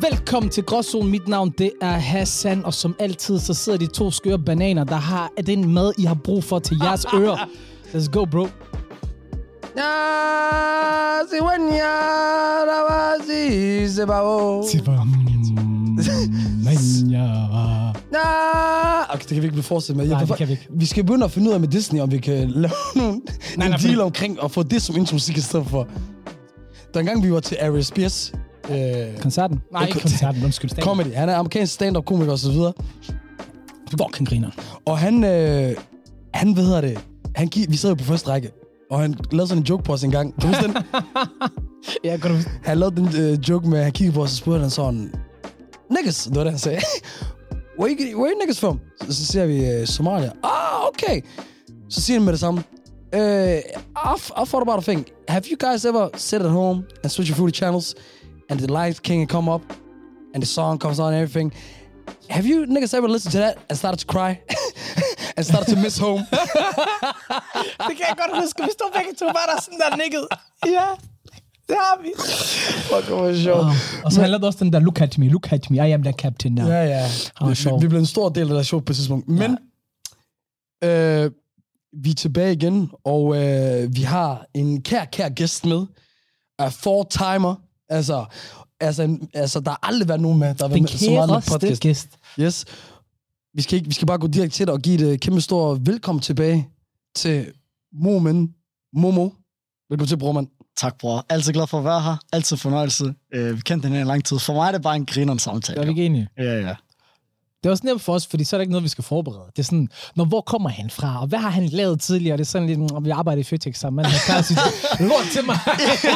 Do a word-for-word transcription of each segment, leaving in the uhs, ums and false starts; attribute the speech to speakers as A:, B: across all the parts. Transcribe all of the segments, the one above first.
A: Velkommen til Gråzone. Mit navn, det er Hassan, og som altid, så sidder de to skøre bananer, der har den mad, I har brug for til jeres ører. Let's go, bro.
B: Okay, det kan vi ikke blive fortsat med.
A: Nej, det kan vi ikke.
B: Vi skal begynde at finde ud af med Disney, om vi kan lave nogle,
A: nej,
B: en
A: nej,
B: deal omkring og få det som intromusik i stedet for. Der engang vi var til Ari Spears. Øh,
A: koncerten? Nej, ikke koncerten, undskyld. Stand-up.
B: Comedy. Han er amerikansk stand-up-komiker og så videre.
A: Fucking griner.
B: Og han, øh, han, hvad hedder det, han, vi sad jo på første række, og han lavede sådan en joke på os en gang. Kan du huske den?
A: Ja, kan du huske?
B: Han lavede den øh, joke med, at han kiggede på os og spurgte han sådan, niggas, det var det, han sagde. Where you, where you niggas from? Så, så siger vi uh, Somalia. Ah, okay. Så siger han med det samme. Uh, I, I thought about a thing. Have you guys ever sit at home and switch your foodie channels and the light king come up and the song comes on and everything? Have you niggas ever listened to that and started to cry? and started to miss home?
A: Det kan jeg godt huske. Vi stod begge to bare der sådan der nikket. Ja. Det har vi.
B: Fuck, hvor sjovt.
A: Oh, og så handler det også den der, look at me, look at me, I am the captain now.
B: Ja, ja.
A: Oh,
B: vi, vi blev en stor del af det show på et tidspunkt. Men ja. øh, vi er tilbage igen, og øh, vi har en kær, kær gæst med. Uh, four-timer. Altså, altså, en, altså, der har aldrig været nogen med, der har været med så meget med podcast.
A: Gæst.
B: Yes. Vi skal, ikke, vi skal bare gå direkte til det og give et kæmpe stort velkommen tilbage til Momen. Momo. Velkommen til, bror, mand.
C: Tak, bror. Altid glad for at være her. Altid fornøjelse. Uh, vi kendte den her lang tid. For mig er det bare en grinerende samtale.
A: Er vi ikke enige?
C: Ja, ja.
A: Det er også nemt for os, fordi så er der ikke noget, vi skal forberede. Det er sådan, når, hvor kommer han fra, og hvad har han lavet tidligere? Det er sådan lidt, om vi arbejder i Føtex sammen. Man har sit lort til mig.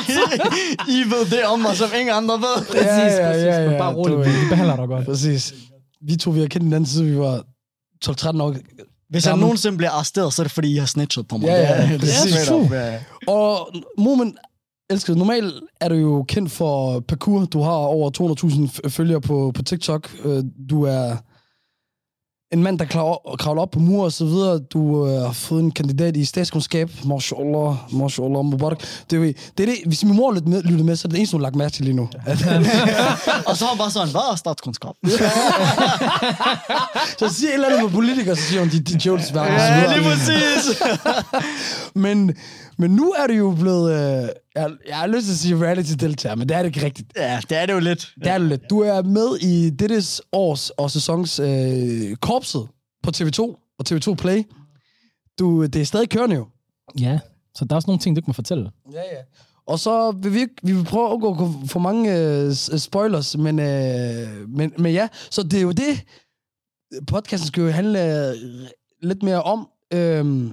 C: I ved det om mig, som ingen andre ved.
A: Præcis, ja, ja, præcis. Ja, ja, ja. Bare roligt, vi behandler dig godt.
B: Præcis. Vi to, vi har kendt den anden side, vi var tolv tretten år.
C: Hvis jeg nogensinde bliver arresteret, så er det, fordi I har snitchet på mig.
B: Ja, ja,
C: det er, det er
B: true. Ja, ja. Og Moment, elsker, normalt er du jo kendt for parkour. Du har over to hundrede tusind følgere på, på TikTok. Du er en mand, der kravler op på mur og så videre. Du øh, har fået en kandidat i statskundskab. Mashallah, mashallah, Mubarak. Det er det, det, hvis min mor lytter med, lytter med, så er det eneste, hun har lagt mærke til lige nu.
C: Og så har hun bare sådan, hvad er statskundskab?
B: Så siger et eller andet med politikere, så siger hun, de, de jokes værd.
C: Ja, lige præcis.
B: men, men nu er det jo blevet, øh, jeg, jeg har lyst til at sige reality-deltager, men det er det ikke rigtigt.
C: Ja, det er det jo lidt.
B: Det er det lidt. Du er med i dettes års og sæsons øh, korpset på T V to og T V to Play. Du, det er stadig kørende jo.
A: Ja, så der er også nogle ting, du ikke må fortælle.
B: Ja, ja. Og så vil vi, vi vil prøve at gå for mange øh, spoilers, men, øh, men, men ja, så det er jo det, podcasten skal jo handle lidt mere om. Øh,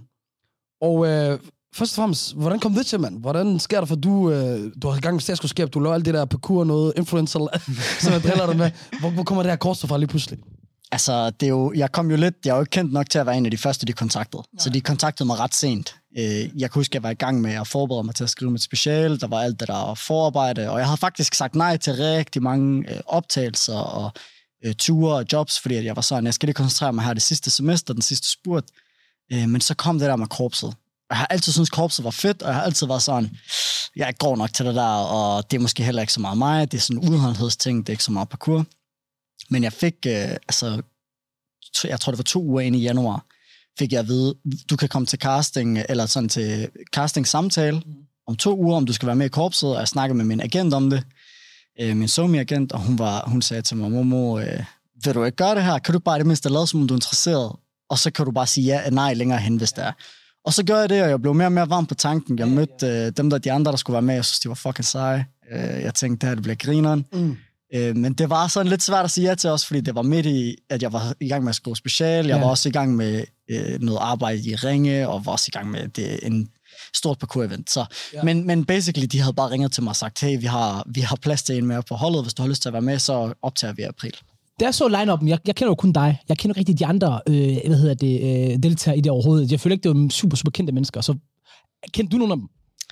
B: og øh, først og fremmest, hvordan kom det til, mand? Hvordan sker det, for du, øh, du har i gang med statskundskab, du laver alt det der parkour, noget influencer, som jeg driller dig med. Hvor, hvor kommer det her kors fra lige pludselig?
C: Altså, det er jo, jeg kom jo lidt, jeg er jo ikke kendt nok til at være en af de første, de kontaktede. Nej. Så de kontaktede mig ret sent. Jeg kan huske, at jeg var i gang med at forberede mig til at skrive mit special. Der var alt det der forarbejde, og jeg havde faktisk sagt nej til rigtig mange optagelser og ture og jobs, fordi jeg var sådan, jeg skal lige koncentrere mig her det sidste semester, den sidste spurt. Men så kom det der med korpset. Jeg har altid syntes, korpset var fedt, og jeg har altid været sådan, jeg er ikke grov nok til det der, og det er måske heller ikke så meget mig. Det er sådan en udholdenhedsting, det er ikke så meget parkour. Men jeg fik, øh, altså, jeg tror det var to uger inde i januar, fik jeg at vide, du kan komme til casting, eller sådan til casting-samtale om to uger, om du skal være med i korpset, og jeg snakkede med min agent om det, øh, min somi-agent, og hun, var, hun sagde til mig, Momo, øh, vil du ikke gøre det her? Kan du bare det mindste lade, som du er interesseret? Og så kan du bare sige ja eller nej længere hen, hvis det er. Og så gør jeg det, og jeg blev mere og mere varm på tanken. Jeg mødte øh, dem, der de andre, der skulle være med, jeg synes, de var fucking seje. Øh, jeg tænkte, det her, det bliver grineren. Mm. Øh, men det var sådan lidt svært at sige ja til os, fordi det var midt i, at jeg var i gang med at skrive special. Jeg ja. var også i gang med øh, noget arbejde i Ringe, og var også i gang med det, en stort parkour-event. Så, ja. men, men basically, de havde bare ringet til mig og sagt, hey, vi har, vi har plads til en mere på holdet. Hvis du har lyst til at være med, så optager vi i april.
A: Det er så line-up'en. Jeg, jeg kender jo kun dig. Jeg kender ikke rigtig de andre øh, hvad hedder det, øh, deltagere i det overhovedet. Jeg føler ikke, det er super, super kendte mennesker. Så kender du nogen af dem?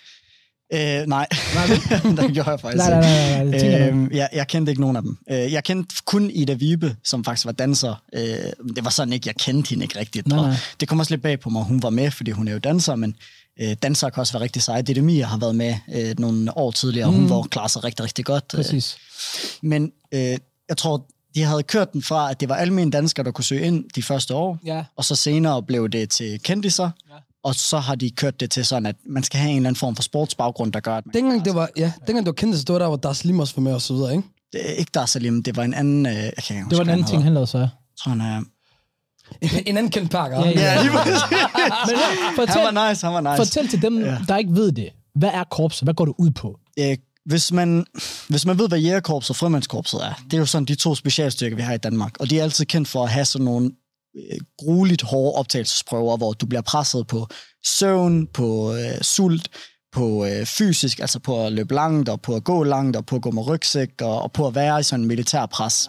C: Øh, nej, det gjorde jeg faktisk
A: nej, nej, nej, nej, nej.
C: Øh, jeg, jeg kendte ikke nogen af dem. Øh, jeg kendte kun Ida Vibe, som faktisk var danser. Øh, det var sådan ikke, jeg kendte hende ikke rigtigt. Nej, nej. Det kom også lidt bag på mig, hun var med, fordi hun er jo danser, men Øh, dansere kan også være rigtig seje. Dette Mia har været med øh, nogle år tidligere, og hun mm. var klaret sig rigtig, rigtig godt.
A: Præcis.
C: Øh, men øh, jeg tror, de havde kørt den fra, at det var almindelige danskere, der kunne søge ind de første år,
A: ja. og
C: så senere blev det til kendiser, ja. og så har de kørt det til sådan, at man skal have en eller anden form for sportsbaggrund, der gør, at man...
B: Dengang det var, ja, dengang det var kendis, det var der, hvor Dar Salim også var med og så videre, ikke?
C: Det er ikke Dar Salim, det var en anden... Øh, jeg kan ikke
A: det var en anden ting, han lavede så.
C: Jeg tror, han er...
B: En, en anden kendt pakker.
C: Ja, ja. ja lige
A: Men, fortæl,
C: han var nice, han var nice.
A: Fortæl til dem, ja. der ikke ved det. Hvad er korpset? Hvad går det ud på?
C: Øh, Hvis man, hvis man ved, hvad jægerkorpset og frømandskorpset er, det er jo sådan de to specialstyrker, vi har i Danmark. Og de er altid kendt for at have sådan nogle øh, grueligt hårde optagelsesprøver, hvor du bliver presset på søvn, på øh, sult, på øh, fysisk, altså på at løbe langt, og på at gå langt, og på at gå med rygsæk, og, og på at være i sådan en militær pres.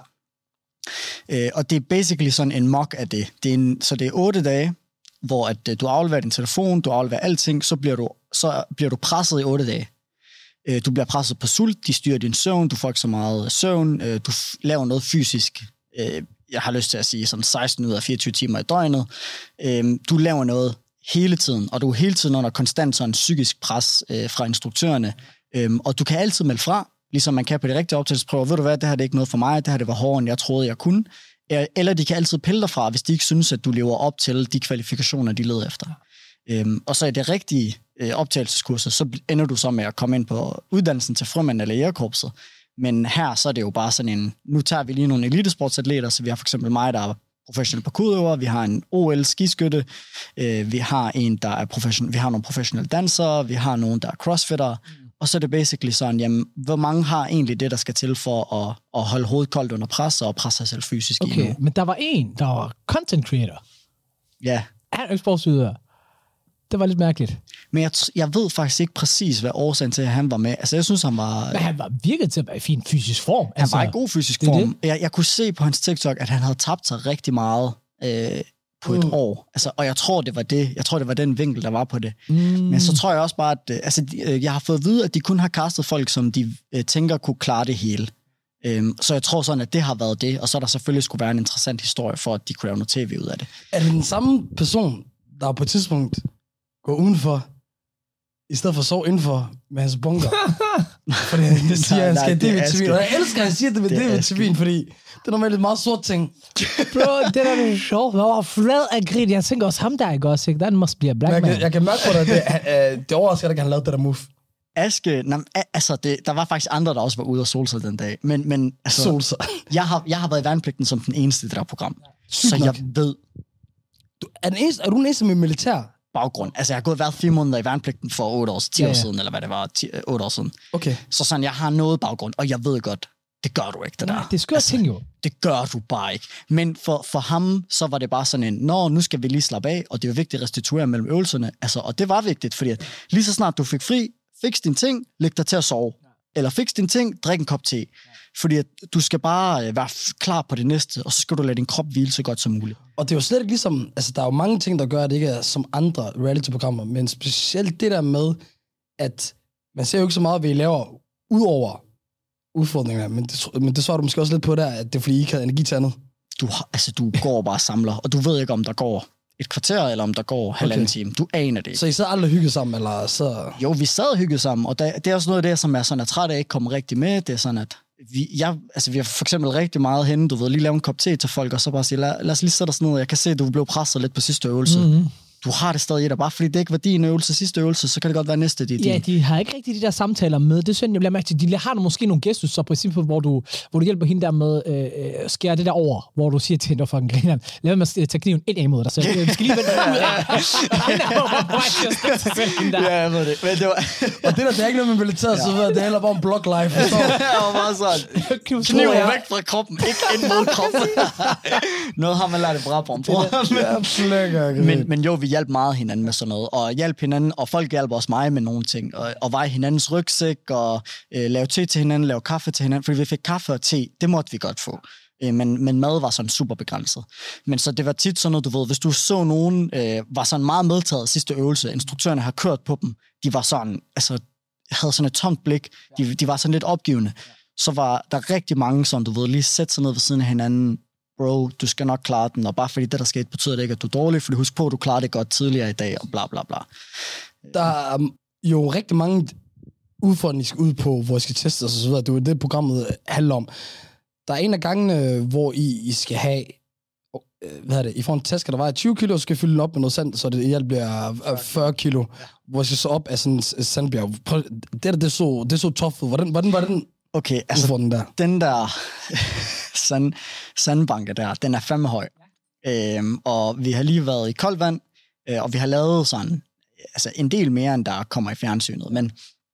C: Øh, og det er basically sådan en mock af det. det er en, så det er otte dage, hvor at, øh, du afleverer din telefon, du afleverer alting, så bliver du, så bliver du presset i otte dage. Du bliver presset på sult, de styrer din søvn, du får ikke så meget søvn, du laver noget fysisk, jeg har lyst til at sige sådan seksten ud af fireogtyve timer i døgnet. Du laver noget hele tiden, og du er hele tiden under konstant sådan psykisk pres fra instruktørerne, og du kan altid melde fra, ligesom man kan på de rigtige optagelsesprøver. Ved du hvad, det her det er ikke noget for mig, det her det var hårdere, end jeg troede, jeg kunne. Eller de kan altid pille dig fra, hvis de ikke synes, at du lever op til de kvalifikationer, de leder efter. Øhm, og så er det rigtige øh, optagelseskurser, så ender du så med at komme ind på uddannelsen til frømand eller jægerkorpset. Men her så er det jo bare sådan en, nu tager vi lige nogle elitesportsatleter, så vi har for eksempel mig, der er professionel parkourøver, vi har en O L-skiskytte, øh, vi har en, der er professionel, vi har nogle professionelle dansere, vi har nogen, der er crossfitter, mm. og så er det basically sådan, jamen, hvor mange har egentlig det, der skal til for at, at holde hovedet koldt under pres og presse sig selv fysisk
A: okay,
C: endnu.
A: Men der var en, der var content creator.
C: Ja.
A: Han er ikke sportsudøver. Det var lidt mærkeligt.
C: Men jeg, jeg ved faktisk ikke præcis, hvad årsagen til, at han var med. Altså, jeg synes, han var...
A: Men han var virket til at være i fin fysisk form.
C: Han
A: altså,
C: var i god fysisk form. Det det. Jeg, jeg kunne se på hans TikTok, at han havde tabt sig rigtig meget øh, på et mm. år. Altså, og jeg tror, det var det. Jeg tror, det var den vinkel, der var på det. Mm. Men så tror jeg også bare, at... Altså, de, jeg har fået at vide, at de kun har castet folk, som de øh, tænker kunne klare det hele. Um, så jeg tror sådan, at det har været det. Og så der selvfølgelig skulle være en interessant historie, for at de kunne lave noget tv ud af det.
B: Er det den samme person, der på et tidspunkt går udenfor, i stedet for at sove indenfor med hans bunker? Fordi han siger, at han skal have D-vitamin. Og jeg elsker, at han siger det med D-vitamin, fordi det er normalt et meget sort ting.
A: Bro, det der er sjovt. Jeg var flad af grin. Jeg tænker også ham der, ikke også? That must be a black man.
B: Jeg, jeg kan mærke på dig, at det, det overrasker dig, at han lavede det der move.
C: Aske, na, altså det, der var faktisk andre, der også var ude og solde sig den dag. Men, men altså,
B: solde sig.
C: jeg, har, jeg har været i værnepligten som den eneste i det der program. Sygt så nok. Jeg ved...
B: Du, er, den eneste, er du den eneste med militær?
C: Baggrund. Altså, jeg har gået været fire måneder i værnepligten for otte år, ti ja, ja. år siden, eller hvad det var, ti, otte år siden.
B: Okay.
C: Så sådan, jeg har noget baggrund, og jeg ved godt, det gør du ikke, det
A: Nej,
C: der.
A: det skør altså, ting jo.
C: Det gør du bare ikke. Men for, for ham, så var det bare sådan en, nå, nu skal vi lige slappe af, og det er jo vigtigt at restituere mellem øvelserne. Altså, og det var vigtigt, fordi at lige så snart du fik fri, fix din ting, læg dig til at sove. Eller fix din ting, drik en kop te. Fordi at du skal bare være klar på det næste, og så skal du lade din krop hvile så godt som muligt.
B: Og det er jo slet ikke ligesom, altså der er jo mange ting, der gør, at det ikke er som andre reality-programmer, men specielt det der med, at man ser jo ikke så meget, hvad I laver ud over udfordringer, men det, men det svarer du måske også lidt på der, at det er fordi, I ikke har energi til andet.
C: Du, altså, du går bare og samler, og du ved ikke, om der går et kvarter, eller om der går halvanden okay. time. Du aner det ikke.
B: Så I sad aldrig hygget sammen, eller så...
C: Jo, vi sad og hyggede sammen, og der, det er også noget af det, som er sådan, at træt af ikke kommer rigtig med. Det er sådan, at vi, jeg, altså, vi har for eksempel rigtig meget henne, du ved, lige lave en kop te til folk, og så bare sige, lad, lad os lige sætte os ned. Jeg kan se, at du blev presset lidt på sidste øvelse. Mm-hmm. Du har det stadig i dig, bare fordi det ikke var din øvelse, sidste øvelse, så kan det godt være næste, det er din.
A: Ja, de har ikke rigtig de der samtaler med. Det synes jeg, bliver mærke til. De har måske nogle gestus, så på eksempel, hvor du, hvor du hjælper hende der med øh, øh, skære det der over, hvor du siger til hende, der fucking griner, lad mig tage kniven ind imod dig, så vi skal lige vende ud af.
C: Ja, jeg ved det. Men det var...
B: og det der, det er ikke noget med militæret, så det handler bare om block life.
C: Det var bare sådan. Kniven væk fra kroppen, ikke ind mod kroppen. Noget har man lært i Brabrand, bror. Men, men jo, vi hjalp meget hinanden med sådan noget, og hjalp hinanden, og folk hjalp også mig med nogle ting, og, og veje hinandens rygsæk, og øh, lave te til hinanden, lave kaffe til hinanden, fordi vi fik kaffe og te, det måtte vi godt få. Øh, men, men mad var sådan super begrænset. Men så det var tit sådan noget, du ved, hvis du så nogen, øh, var sådan meget medtaget sidste øvelse, instruktørerne har kørt på dem, de var sådan, altså, havde sådan et tomt blik, de, de var sådan lidt opgivende, så var der rigtig mange, som du ved, lige sætte sig ned ved siden af hinanden, bro, du skal nok klare den, og bare fordi det, der skete, betyder det ikke, at du er dårlig, fordi husk på, at du klarer det godt tidligere i dag, og bla bla bla.
B: Der er jo rigtig mange udfordringer, I skal ud på, hvor I skal teste og så videre. Det er jo det, programmet handler om. Der er en af gangene, hvor I, I skal have, hvad er det, I får en taske, der vejer tyve kilo, og skal fylde den op med noget sand, så det i alt bliver fyrre kilo, hvor I skal så op af sådan en sandbjerg. Det der, det så, det så tough ud. Hvordan, hvordan var den?
C: Okay, altså
B: den der,
C: den der sand, sandbanke der, den er fandme høj. Øhm, og vi har lige været i koldt vand, øh, og vi har lavet sådan, altså en del mere, end der kommer i fjernsynet, men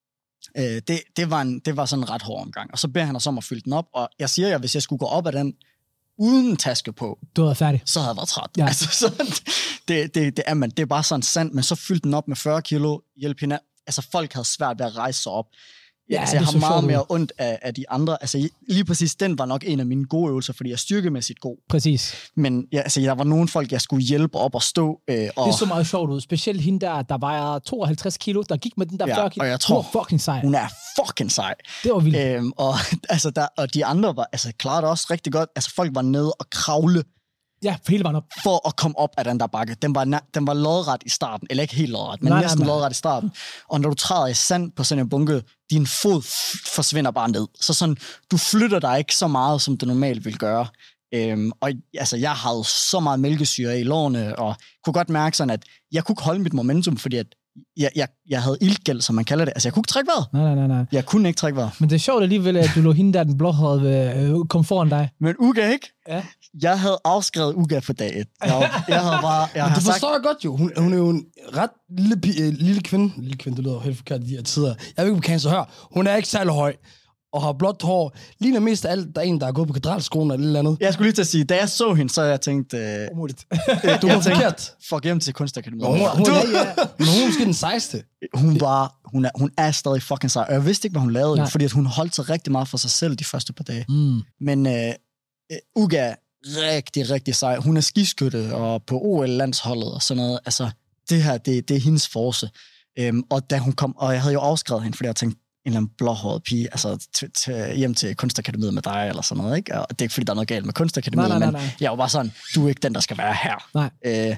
C: øh, det, det, var en, det var sådan en ret hård omgang. Og så beder han os om at fylde den op, og jeg siger jo, hvis jeg skulle gå op af den, uden taske på,
A: du er færdig.
C: Så havde jeg været træt.
A: Ja.
C: Altså, så, det, det, det, er man, det er bare sådan sand, men så fyldte den op med fyrre kilo, hjælp hende. Altså folk havde svært ved at rejse sig op. Ja, altså, jeg har meget mere ondt af, af de andre. Altså lige præcis den var nok en af mine gode øvelser, fordi jeg er styrkemæssigt god.
A: Præcis.
C: Men ja, altså, der var nogle folk, jeg skulle hjælpe op og stå. Øh, og...
A: Det så meget sjovt ud. Specielt hende der, der vejer tooghalvtreds kilo, der gik med den der
C: ja,
A: fyrre kilo.
C: Og jeg tror,
A: hun er fucking sej.
C: Hun er fucking sej.
A: Det var vildt.
C: Øhm, og, altså, der, og de andre var, altså, klarede det også rigtig godt. Altså folk var nede og kravle.
A: Ja, hele vejen op.
C: For at komme op af den der bakke. Den var, den var lodret i starten. Eller ikke helt lodret, men nej, næsten nej, nej. lodret i starten. Og når du træder i sand på sådan en bunke, din fod forsvinder bare ned. Så sådan, du flytter dig ikke så meget, som du normalt vil gøre. Øhm, og altså, jeg havde så meget mælkesyre i lårene, og kunne godt mærke sådan, at jeg kunne ikke holde mit momentum, fordi at jeg, jeg, jeg havde iltgæld, som man kalder det. Altså, jeg kunne ikke trække vejret.
A: Nej, nej, nej.
C: Jeg kunne ikke trække vejret.
A: Men det er sjovt alligevel, at du lå hende der, den blåhårede, øh, kom foran dig.
C: Men Uga ikke?
A: Ja.
C: Jeg havde afskrevet Uga på dag et. Jeg, jeg havde bare... Jeg
B: Men
C: har
B: du forstår
C: sagt...
B: jeg godt jo. Hun, hun er jo en ret lille, øh, lille kvinde. Lille kvinde, det lyder helt forkert i de her tider. Jeg ved ikke, kan så høre. Hun er ikke særlig høj. Og har blåt hår. Ligner mest af alt, der er en, der er gået på katedralskolen eller et eller andet.
C: Jeg skulle lige til at sige, da jeg så hende, så jeg tænkte... Øh,
A: Umuligt.
B: Du var forkert.
C: Fuck hjem til Kunstakademiet.
B: Hun, hun, hun, ja, ja. Men hun er måske den sejeste.
C: Hun var, hun er, hun er stadig fucking sej. Og jeg vidste ikke, hvad hun lavede, Nej. fordi at hun holdt sig rigtig meget for sig selv de første par dage.
A: Mm.
C: Men øh, Uga rigtig, rigtig sej. Hun er skiskytte og på O L-landsholdet og sådan noget. Altså, det her, det, det er hendes force. Øhm, og da hun kom, og jeg havde jo afskrevet hende, fordi jeg tænkte, en eller anden blåhåret pige, altså t- t- hjem til Kunstakademiet med dig, eller sådan noget, ikke? Og det er ikke, fordi der er noget galt med Kunstakademiet,
A: nej, nej, nej, nej.
C: men jeg var bare sådan, du er ikke den, der skal være her.
A: Nej.
C: Øh,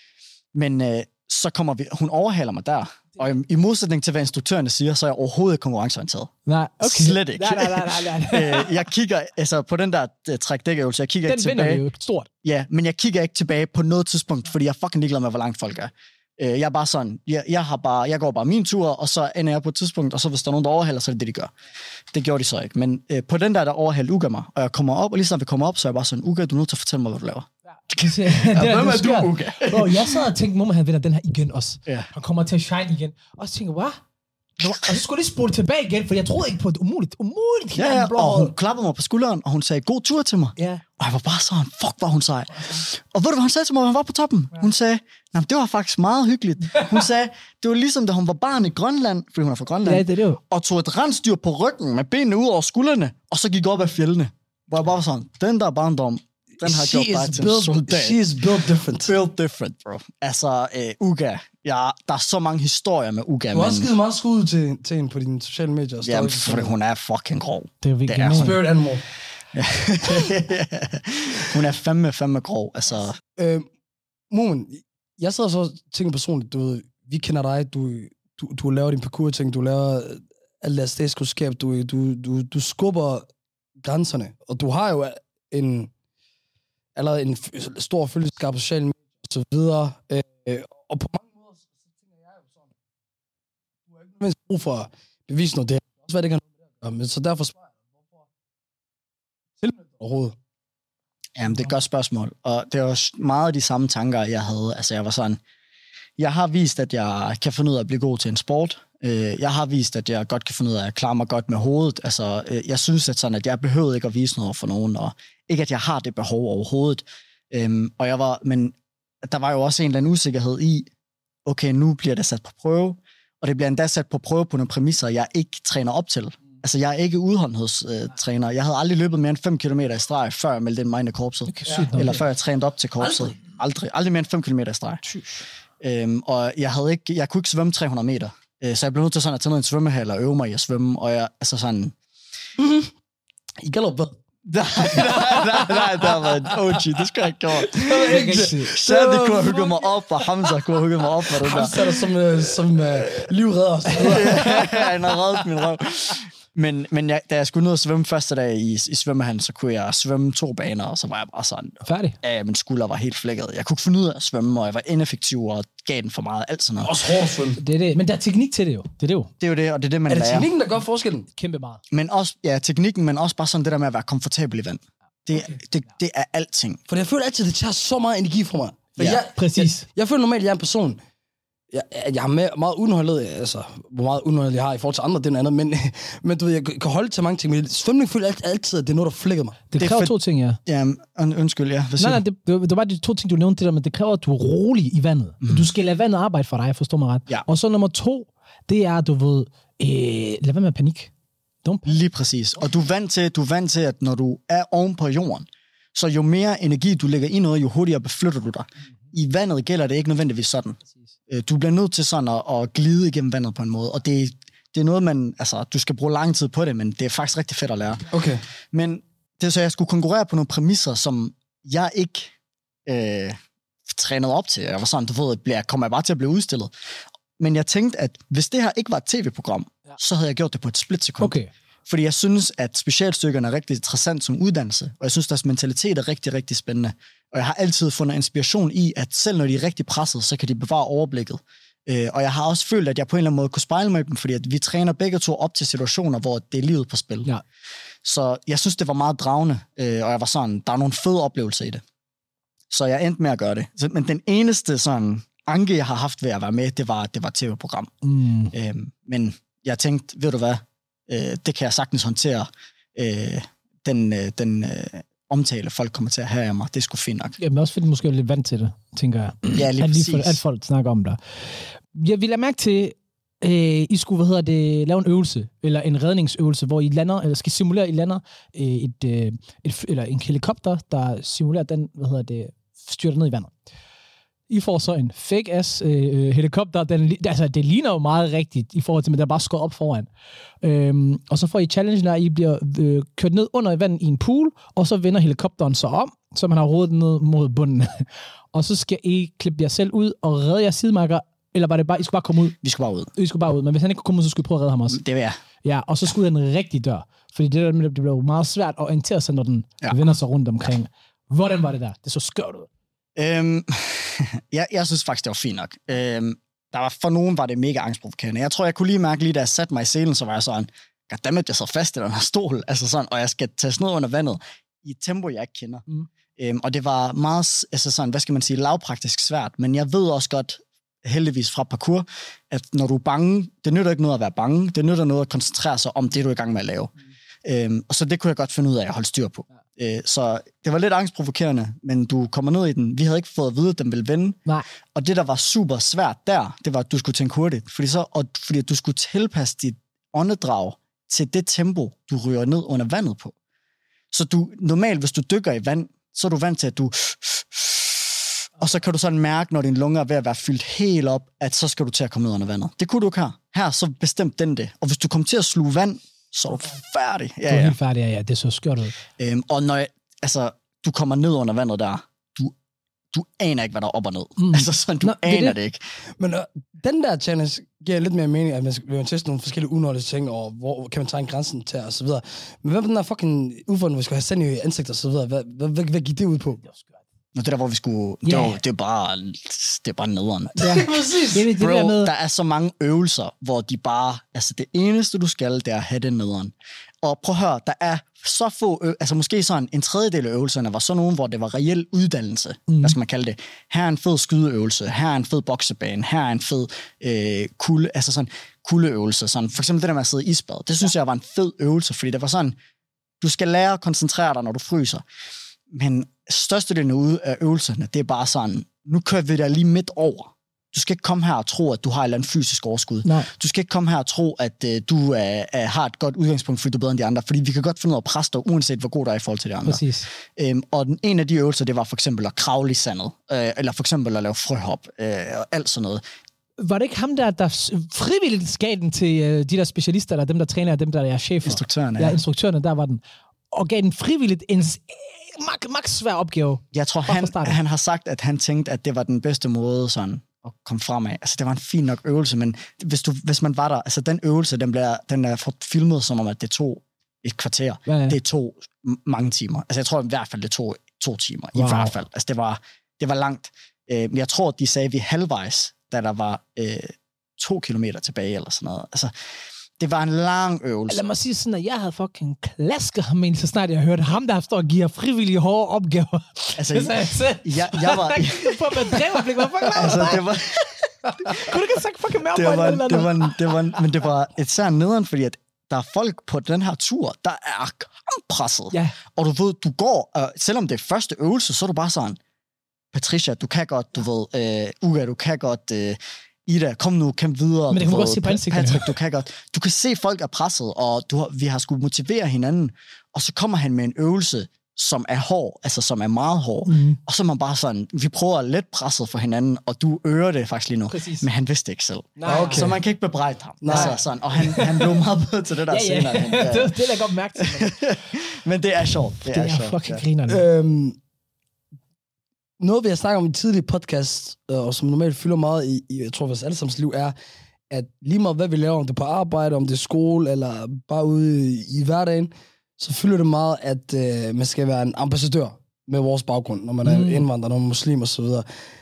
C: men øh, så kommer vi, hun overhaler mig der, og i, i modsætning til, hvad instruktørerne siger, så er jeg overhovedet ikke konkurrenceorienteret.
A: Nej, okay.
C: Slet ikke.
A: Nej, nej, nej, nej, nej.
C: øh, jeg kigger, altså på den der uh, træk-dæk-øvelse, jeg kigger
A: den
C: ikke tilbage.
A: Den vinder jo stort.
C: Ja, men jeg kigger ikke tilbage på noget tidspunkt, fordi jeg er fucking ligeglad med, hvor langt folk er. Jeg er bare sådan, jeg, jeg, har bare, jeg går bare min tur, og så ender jeg på et tidspunkt, og så hvis der er nogen, der overhælder, så er det det, de gør. Det gjorde de så ikke. Men øh, på den der, der overhældte Uga mig, og jeg kommer op, og lige så vi kommer op, så er jeg bare sådan, Uga, du er nødt til at fortælle mig, hvad du laver.
A: Ja. det er,
C: ja, hvem er
A: det,
C: du, Uga?
A: Bro, jeg sad og tænkte, må han vinder den her igen også.
C: Ja.
A: Han kommer til at shine igen. Og så tænkte jeg, hvad? Og så skulle jeg lige spole tilbage igen, for jeg troede ikke på det. Umuligt, umuligt.
C: Ja, ja, og hun klappede mig på skulderen, og hun sagde, god tur til mig.
A: Ja.
C: Og jeg var bare sådan, fuck, var hun sej. Og ved du, hvad hun sagde til mig, hun var på toppen? Hun sagde, nej, det var faktisk meget hyggeligt. Hun sagde, det var ligesom, da hun var barn i Grønland, fordi hun er fra Grønland,
A: ja, det er det jo.
C: og tog et rensdyr på ryggen med benene ud over skuldrene, og så gik op ad fjellene. Hvor jeg bare var sådan, den der barndom, den har
B: She
C: gjort dig til
B: built,
C: en soldat.
B: She is built different.
C: Built different, bro. Altså, uh, Uga. Ja, der er så mange historier med Uga.
B: Du har også givet meget skud til, til hende på dine sociale medier.
C: Ja, for hun er fucking grov.
A: Det er virkelig
C: det er hun.
B: Spirit animal.
C: Hun er fandme, fandme grov. Altså.
B: Øh, Momen, jeg sidder så og tænker personligt, du ved, vi kender dig, du, du, du laver din parkour-ting, du laver alt det statskundskab, du, du, du, du skubber grænserne, og du har jo en allerede en f- stor følgeskab på sociale medier og så videre, øh, og på mange måder, så tænker jeg jo sådan, du har ikke nødvendigvis brug for at bevise noget, det er også, hvad det kan gøre, men så derfor spørger jeg, hvorfor tilmelder du overhovedet?
C: Jamen, det er et godt spørgsmål, og det er også meget af de samme tanker, jeg havde. Altså, jeg var sådan, jeg har vist, at jeg kan finde ud af at blive god til en sport. Jeg har vist, at jeg godt kan finde ud af at klare mig godt med hovedet. Altså, jeg synes, at, sådan, at jeg behøvede ikke at vise noget for nogen, og ikke, at jeg har det behov overhovedet. Og jeg var, men der var jo også en eller anden usikkerhed i, okay, nu bliver det sat på prøve, og det bliver endda sat på prøve på nogle præmisser, jeg ikke træner op til. Altså, jeg er ikke udholdenhedstræner. Jeg havde aldrig løbet mere end fem kilometer i streg, før jeg meldte mig ind i korpset. Ja. Eller før jeg trænede op til korpset. Aldrig. Aldrig, aldrig mere end fem kilometer i streg. Øhm, og jeg, havde ikke, jeg kunne ikke svømme tre hundrede meter. Øh, så jeg blev nødt til sådan at tage ned i en svømmehal og øve mig i at svømme. Og jeg, altså sådan...
B: Mm-hmm. I Gallup, hvad?
C: Nej, nej, nej, nej, det har været en O G, det skulle jeg ikke gjort.
B: Det var ikke
C: Så det kunne have hugget mig op, og Hamza kunne have hugget mig op med det der.
B: Hamza er som, uh, som uh, livredder.
C: Ja, han har reddet min røv. Men, men jeg, da jeg skulle ned og svømme første dag i, i svømmehallen, så kunne jeg svømme to baner, og så var jeg bare sådan...
A: Færdig.
C: Ja, min skulder var helt flækket. Jeg kunne ikke finde ud af at svømme, og jeg var ineffektiv og gav den for meget, alt sådan noget.
B: Også hårdt at svømme.
A: Det er det. Men der er teknik til det jo. Det er det jo.
C: Det er jo det, og det er det, man
B: Er det
C: lærer.
B: teknikken, der gør forskellen?
A: Kæmpe meget.
C: Men også, ja, teknikken, men også bare sådan det der med at være komfortabel i vand. Det, det, det er alting.
B: For jeg føler altid, det tager så meget energi fra mig. For
C: Ja,
B: jeg,
A: præcis.
B: Jeg, jeg føler normalt, at jeg er en person... Jeg, jeg har med, meget udenholdet, altså, hvor meget udenholdet jeg har i forhold til andre, det er noget andet, men, men du ved, jeg kan holde til mange ting, men svømning føler alt, altid, at det er noget, der flækker mig.
A: Det
C: Det
A: kræver
C: er
A: to ting, ja.
C: Ja, und, undskyld, ja. Hvad
A: Nej, nej,
C: du?
A: det, det, det var bare de to ting, du nævnte, det der, men det kræver, at du er rolig i vandet. Mm. Du skal lade vandet arbejde for dig, forstår mig ret.
C: Ja.
A: Og så nummer to, det er, du ved, øh, lad være med panik. Don't
C: Lige præcis. Og du er vant til, du er vant til, at når du er oven på jorden, så jo mere energi du lægger i noget, jo hurtigere beflytter du dig. I vandet gælder det ikke nødvendigvis sådan. Du bliver nødt til sådan at, at glide igennem vandet på en måde, og det, det er noget, man, altså, du skal bruge lang tid på det, men det er faktisk rigtig fedt at lære.
B: Okay.
C: Men det er så, jeg skulle konkurrere på nogle præmisser, som jeg ikke øh, trænede op til. Jeg var sådan, du ved, bliver, kommer jeg bare til at blive udstillet. Men jeg tænkte, at hvis det her ikke var et tv-program, ja. så havde jeg gjort det på et splitsekund.
A: Okay.
C: Fordi jeg synes, at specialstykkerne er rigtig interessant som uddannelse, og jeg synes, deres mentalitet er rigtig, rigtig spændende. Og jeg har altid fundet inspiration i, at selv når de er rigtig presset, så kan de bevare overblikket. Øh, og jeg har også følt, at jeg på en eller anden måde kunne spejle mig i dem, fordi at vi træner begge to op til situationer, hvor det er livet på spil.
A: Ja.
C: Så jeg synes, det var meget dragende, øh, og jeg var sådan, der er nogle fede oplevelser i det. Så jeg endte med at gøre det. Så, men den eneste sådan anke, jeg har haft ved at være med, det var, det var et tv-program.
A: Mm.
C: Øh, men jeg tænkte, ved du hvad, øh, det kan jeg sagtens håndtere. Øh, den øh, den øh, omtale, folk kommer til at have af mig, det er sgu fint nok.
A: Jamen også fordi du måske er lidt vant til det, tænker jeg.
C: Ja, lige
A: at,
C: præcis.
A: lige for, at folk snakker om det. Jeg vil lade mærke til, øh, I skulle, hvad hedder det, lave en øvelse, eller en redningsøvelse, hvor I lander, eller skal simulere, I lander øh, et, øh, et, eller en helikopter, der simulerer den, hvad hedder det, styrter ned i vandet. I får så en fake-ass øh, helikopter. Den, altså, det ligner jo meget rigtigt i forhold til, men der er bare skåret op foran. Øhm, og så får I challengen, at I bliver øh, kørt ned under i vandet i en pool, og så vender helikopteren så om, så man har rodet ned mod bunden. Og så skal I klippe jer selv ud og redde jer sidemarker, eller var det bare, I skulle bare komme ud?
C: Vi skulle bare ud.
A: I skulle bare ud, men hvis han ikke kunne komme ud, så skulle I prøve at redde ham også.
C: Det vil jeg.
A: Ja, og så skulle den rigtig dør. Fordi det, der, det bliver jo meget svært at orientere sig, når den ja. vender sig rundt omkring. Hvordan var det der? Det så skørt ud.
C: Øhm, jeg, jeg synes faktisk, det var fint nok. Øhm, der var, for nogen var det mega angstprovokerende. Jeg tror, jeg kunne lige mærke lige, da jeg satte mig i selen, så var jeg sådan, goddammit, jeg sad fast i den her stol, altså sådan, og jeg skal tage ned under vandet i et tempo, jeg ikke kender. Mm. Øhm, og det var meget, altså sådan, hvad skal man sige, lavpraktisk svært, men jeg ved også godt, heldigvis fra parkour, at når du er bange, det nytter ikke noget at være bange, det nytter noget at koncentrere sig om det, du er i gang med at lave. Mm. Øhm, og så det kunne jeg godt finde ud af at holde styr på. Øh, så det var lidt angstprovokerende, men du kommer ned i den. Vi havde ikke fået at vide, at den ville vende.
A: Nej.
C: Og det, der var super svært der, det var, at du skulle tænke hurtigt. Fordi, så, og, fordi at du skulle tilpasse dit åndedrag til det tempo, du ryger ned under vandet på. Så du, normalt, hvis du dykker i vand, så er du vant til, at du... Og så kan du sådan mærke, når dine lunger er ved at være fyldt helt op, at så skal du til at komme ned under vandet. Det kunne du ikke her. Her så bestemt den det. Og hvis du kommer til at sluge vand, så er du færdig. Ja,
A: du er
C: ja.
A: helt færdig, ja, ja. Det så skørt ud.
C: Øhm, og når jeg, altså, du kommer ned under vandet der, du, du aner ikke, hvad der er op og ned. Mm. Altså sådan, du Nå, aner det, det ikke.
B: Men uh, den der challenge giver lidt mere mening, at man skal teste nogle forskellige udenholdige ting, og hvor kan man tage en grænsen til, og så videre. Men hvad med den der fucking udfordring, hvor vi skal have sand i ansigt og så videre? Hvad, hvad, hvad, hvad gik det ud på?
C: Nå, det der, hvor vi skulle...
A: Yeah.
C: Det, var, det er bare... Det er bare nederen.
A: Ja, præcis. Det, det
C: Bro,
A: der, med...
C: der er så mange øvelser, hvor de bare... Altså, det eneste, du skal, det er at have det nederen. Og prøv at høre, der er så få... Ø- altså, måske sådan en tredjedel af øvelserne var sådan nogle, hvor det var reel uddannelse. Mm. Hvad skal man kalde det? Her er en fed skydeøvelse. Her er en fed boksebane. Her er en fed øh, kulde... Altså sådan kuldeøvelse. Sådan. For eksempel det der med at sidde i isbad. Det synes ja. jeg var en fed øvelse, fordi det var sådan... Du skal lære at koncentrere dig, når du fryser. Men størstedelen ude af øvelserne, det er bare sådan, nu kører vi der lige midt over. Du skal ikke komme her og tro, at du har et eller andet fysisk overskud.
A: Nej.
C: Du skal ikke komme her og tro, at uh, du uh, uh, har et godt udgangspunkt, fordi du er bedre end de andre. Fordi vi kan godt finde ud af at presse dig, uanset hvor god du er i forhold til de andre.
A: Præcis.
C: Um, og den, en af de øvelser, det var for eksempel at kravle i sandet. Uh, eller for eksempel at lave frøhop. Uh, og alt sådan noget.
A: Var det ikke ham der, der frivilligt gav den til uh, de der specialister, eller dem, der træner, dem, der er chefer?
C: Instruktørerne,
A: ja.
C: ja.
A: Ja, instruktørerne, der var den. og gav den frivilligt en max, max svær opgave.
C: Jeg tror, han, han har sagt, at han tænkte, at det var den bedste måde sådan at komme fremad. Altså, det var en fin nok øvelse, men hvis, du, hvis man var der, altså den øvelse, den, bliver, den er filmet som om, at det tog et kvarter. Ja, ja. Det tog mange timer. Altså, jeg tror i hvert fald, det tog to timer. Wow. I hvert fald. Altså, det var, det var langt. Men jeg tror, de sagde, vi halvvejs, da der var øh, to kilometer tilbage, eller sådan noget. Altså, det var en lang øvelse.
A: Lad mig sige sådan, at jeg havde fucking klasket ham ind, så snart jeg hørte ham, der står og giver frivillige hårde opgaver. Altså, jeg,
C: jeg, jeg, jeg var...
A: På med drevopblik, hvad fuck
C: altså, det var...
A: Kunne du ikke have sagt fucking mere
C: det
A: om
C: var,
A: eller
C: det var, det var, men det var et særligt nederen, fordi at der er folk på den her tur, der er presset.
A: Ja.
C: Og du ved, du går, øh, selvom det er første øvelse, så er du bare sådan, Patricia, du kan godt, du ved, øh, Uga, du kan godt, øh, Ida, kom nu, kæmp videre.
A: Men det kan man
C: ved,
A: godt se på ansigtet.
C: Patrick, du kan godt. Du kan se, folk er presset, og du har, vi har skulle motivere hinanden, og så kommer han med en øvelse, som er hård, altså som er meget hård, mm. og så er man bare sådan, vi prøver let presset for hinanden, og du øger det faktisk lige nu, Præcis. Men han vidste det ikke selv. Nej, okay. Så man kan ikke bebrejde ham. Altså, sådan, og han, han blev meget bedre til det der
A: ja, ja.
C: senere. Han,
A: ja. det, det er da godt mærke til.
C: Men det er sjovt. Det,
A: det
C: er,
A: er
C: sjovt.
A: fucking grinerne.
B: Ja. Øhm, noget, vi har snakket om i tidligere podcast, og som normalt fylder meget i, i jeg tror, vores allesammens liv, er, at lige meget hvad vi laver, om det er på arbejde, om det er skole, eller bare ude i, i hverdagen, så fylder det meget, at øh, man skal være en ambassadør med vores baggrund, når man er mm. indvandrer, når man er muslim og så videre.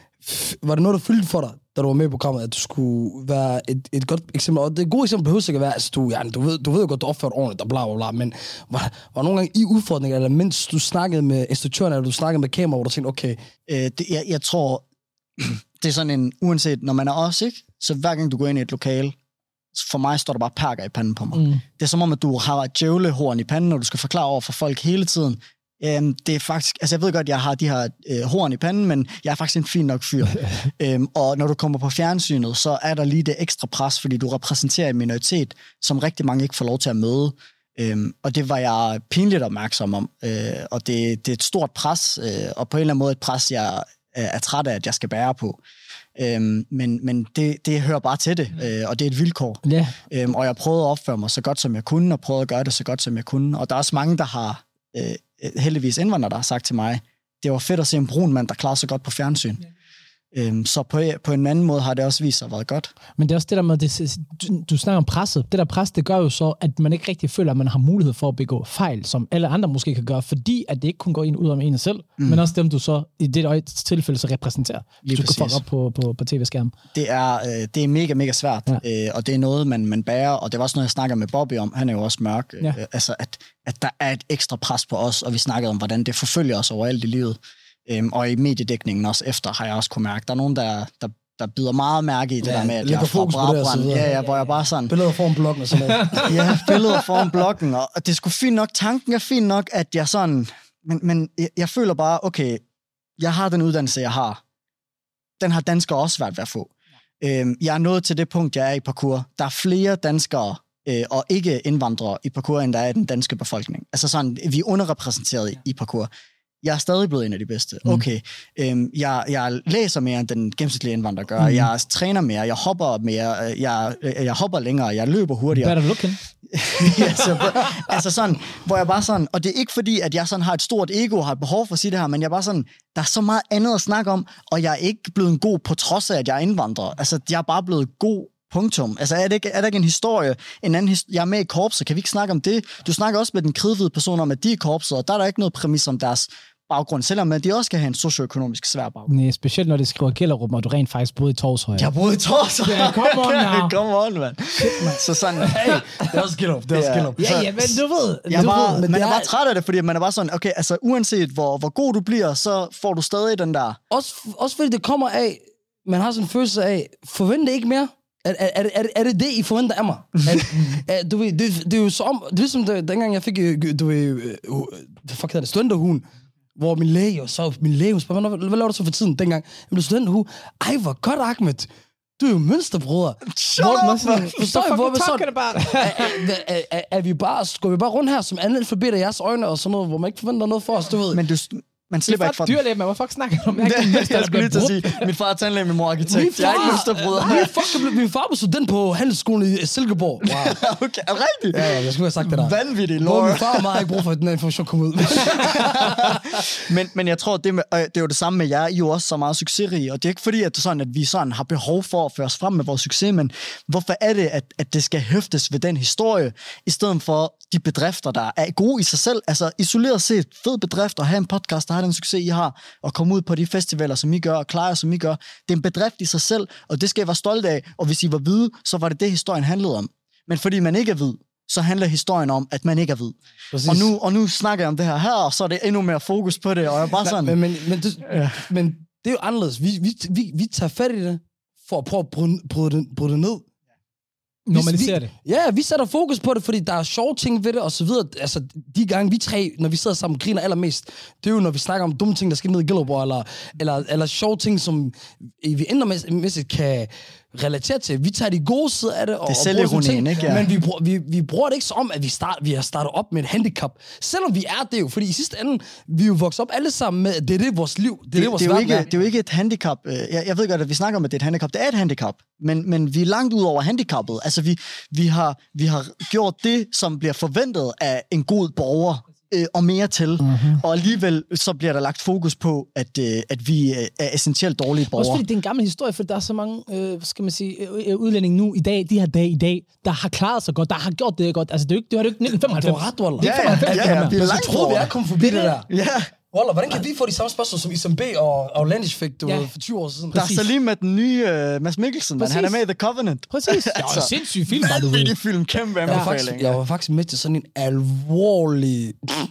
B: Var det noget, der fyldte for dig, da du var med i programmet, at du skulle være et, et godt eksempel? Og det gode eksempel behøver ikke at være, altså du, ja, du, ved, du ved jo godt, du opførte ordentligt og bla bla bla, men var, var nogle gange i udfordringer, eller mens du snakkede med instruktøren, eller du snakkede med kamera, hvor du tænkte, okay...
C: Øh, det, jeg, jeg tror, det er sådan en, uanset, når man er os, ikke? Så hver gang du går ind i et lokale, for mig står der bare perker i panden på mig. Mm. Det er som om, at du har et djævlehorn i panden, og du skal forklare over for folk hele tiden. Um, det er faktisk, altså jeg ved godt, at jeg har de her øh, horn i panden, men jeg er faktisk en fin nok fyr. um, og når du kommer på fjernsynet, så er der lige det ekstra pres, fordi du repræsenterer en minoritet, som rigtig mange ikke får lov til at møde. Um, og det var jeg pinligt opmærksom om. Uh, og det, det er et stort pres, uh, og på en eller anden måde et pres, jeg uh, er træt af, at jeg skal bære på. Um, men men det, det hører bare til det, uh, og det er et vilkår. Yeah. Um, og jeg prøvede at opføre mig så godt, som jeg kunne, og prøvede at gøre det så godt, som jeg kunne. Og der er også mange, der har... Uh, heldigvis indvandrere, der har sagt til mig, det var fedt at se en brun mand, der klarede sig godt på fjernsyn. Ja. Øhm, så på, på en anden måde har det også vist sig at være godt.
A: Men det er også det der med, det, du, du snakker om presset. Det der pres, det gør jo så, at man ikke rigtig føler, at man har mulighed for at begå fejl, som alle andre måske kan gøre, fordi at det ikke kun går ind ud om en selv, mm. men også dem, du så i det tilfælde så repræsenterer. Lige du præcis. Kan få op på, på, på tv-skærmen.
C: Det er, øh, det er mega, mega svært, ja. øh, og det er noget, man, man bærer, og det var også noget, jeg snakker med Bobby om. Han er jo også mørk. Ja. Øh, altså, at, at der er et ekstra pres på os, og vi snakkede om, hvordan det forfølger os overalt i livet. Øhm, og i mediedækningen også efter, har jeg også kunne mærke. Der er nogen, der, der, der bider meget mærke i det ja, der med, at jeg er fra Brabrand. Ja, ja, hvor jeg bare sådan...
B: Billeder foran bloggen og sådan noget.
C: Ja, billeder foran bloggen, og det er sgu fint nok. Tanken er fint nok, at jeg sådan... Men, men jeg, jeg føler bare, okay, jeg har den uddannelse, jeg har. Den har danskere også svært ved at få. Øhm, jeg er nået til det punkt, jeg er i parkour. Der er flere danskere øh, og ikke indvandrere i parkour, end der er i den danske befolkning. Altså sådan, vi er underrepræsenteret i, i parkour. Jeg er stadig blevet en af de bedste. Okay, øhm, jeg, jeg læser mere, end den gennemsnitlige indvandrer gør. Mm. Jeg træner mere, jeg hopper mere, jeg, jeg hopper længere, jeg løber hurtigere.
A: Better looking.
C: ja, så, altså sådan, hvor jeg bare sådan, og det er ikke fordi, at jeg sådan har et stort ego og har et behov for at sige det her, men jeg er bare sådan, der er så meget andet at snakke om, og jeg er ikke blevet god på trods af, at jeg er indvandrer. Altså, jeg er bare blevet god. Punktum. Altså, er det ikke, er der ikke en historie, en anden historie? Jeg er med i korpset, kan vi ikke snakke om det? Du snakker også med den kridhvide person om, at de er i korpset, og der er der ikke noget præmis om deres baggrund, selvom de også skal have en socioøkonomisk svær baggrund.
A: Nej, specielt når det skriver Gellerup, og du rent faktisk boede i Torshøj.
C: Jeg boede i Torshøj.
A: Ja, come on now.
C: Come on, man. Så sådan, hey,
B: det er også Gellerup, det er også Gellerup.
A: Ja, ja, men du ved.
C: Jeg
A: du
C: bare,
A: ved
C: man er
A: er
C: bare træt af det, fordi man er bare sådan, okay, altså uanset hvor, hvor god du bliver, så får du stadig den der...
B: Også, også fordi det kommer af, man har sådan en følelse af, forvente ikke mere. Er, er, er, er, er det det, I forventer af mig? Er, er, du ved, det, det er jo som, det er ligesom det, dengang jeg fik, du ved, hvad fuck hedder det, studenterhuen, hvor min læge, og så min læge, spørger, hvad, hvad laver du så for tiden dengang? Jeg blev studenterhue. Ej, hvor godt, Ahmed. Du er jo mønsterbruder.
C: Shut up, man.
A: Forstår I, hvor vi sådan,
B: er, er, er, er vi bare, går vi bare rundt her som analfabeter i jeres øjne, og sådan noget, hvor man ikke forventer noget for os, du ved.
C: Men du, Man slipper ikke fra den.
A: Dyrlæge, man. Hvad fuck snakker du om? Jeg har ikke
C: det, jeg skulle lige til at sige. Min far er tandlæge, min mor er arkitekt.
B: Min far,
C: jeg har ikke mønsterbryder.
B: min, far, min far var student på handelsskolen i Silkeborg. Wow.
C: Okay, er det rigtigt?
B: Ja, ja, jeg skulle have sagt det der.
C: Vanvittigt lore.
B: Både min far og mig har ikke brug for, at den information kom ud.
C: men, men jeg tror, det, med, det er jo det samme med jer. I er jo også så meget succesrige, og det er ikke fordi, at, det er sådan, at vi sådan har behov for at føre os frem med vores succes, men hvorfor er det, at, at det skal hæftes ved den historie, i stedet for de bedrifter, der er gode i sig selv? Altså isoleret set, fed bedrift at have en podcast, der har den succes, I har, og komme ud på de festivaler, som I gør, og klare, som I gør. Det er en bedrift i sig selv, og det skal I være stolte af, og hvis I var hvide, så var det det, historien handlede om. Men fordi man ikke er hvid, så handler historien om, at man ikke er hvid. Og nu, og nu snakker jeg om det her her, og så er det endnu mere fokus på det, og jeg er bare
B: Nej,
C: sådan...
B: Men, men, men, det, ja. men det er jo anderledes. Vi, vi, vi, vi tager fat i det, for at prøve at bryde, bryde, det, bryde det ned.
A: Normalisere det.
B: Ja, vi sætter fokus på det, fordi der er sjove ting ved det, og så videre. Altså, de gange vi tre, når vi sidder sammen og griner allermest, det er jo, når vi snakker om dumme ting, der sker ned i Gellerborg, eller, eller, eller sjove ting, som vi endermæssigt kan relatere til. Vi tager de gode sider af det, og,
C: det er selvironien, ikke? Ja.
B: Men vi bruger, vi, vi bruger det ikke som, at vi, start, vi har startet op med et handicap. Selvom vi er det jo, fordi i sidste ende, vi er jo vokset op alle sammen med, det er det vores liv, det er det, det vores
C: det er jo
B: verden
C: ikke,
B: er.
C: det er jo ikke et handicap. Jeg, jeg ved godt, at vi snakker om, at det er et handicap. Det er et handicap, men, men vi er langt ud over handicappet. Altså, vi, vi, har, vi har gjort det, som bliver forventet af en god borger, øh, og mere til. Mm-hmm. Og alligevel så bliver der lagt fokus på, at, øh, at vi er essentielt dårlige borgere.
A: Også fordi det er en gammel historie, for der er så mange, øh, skal man sige, øh, udlændinge nu i dag, de her dage i dag, der har klaret sig godt, der har gjort det godt. Altså, det er jo ikke, det var jo ikke nitten femoghalvfems.
B: Du har ret, Wallah.
C: Ja, ja, ja, ja, vi er
B: men så
C: langt
B: troede vi,
C: over.
B: jeg kom forbi det, det der.
C: Ja.
B: Wallah, hvordan kan vi få de samme spørgsmål, som Isam B og, og Landish fik du,
A: Ja.
B: for tyve år siden?
C: Der er Salim med den nye uh, Mads Mikkelsen, men han er med i The Covenant.
A: Præcis. Det var en sindssyg film, by the way.
C: Vanvittig film, kæmpe
B: Jeg var, faktisk,
C: anbefaling.
B: jeg var faktisk med til sådan en alvorlig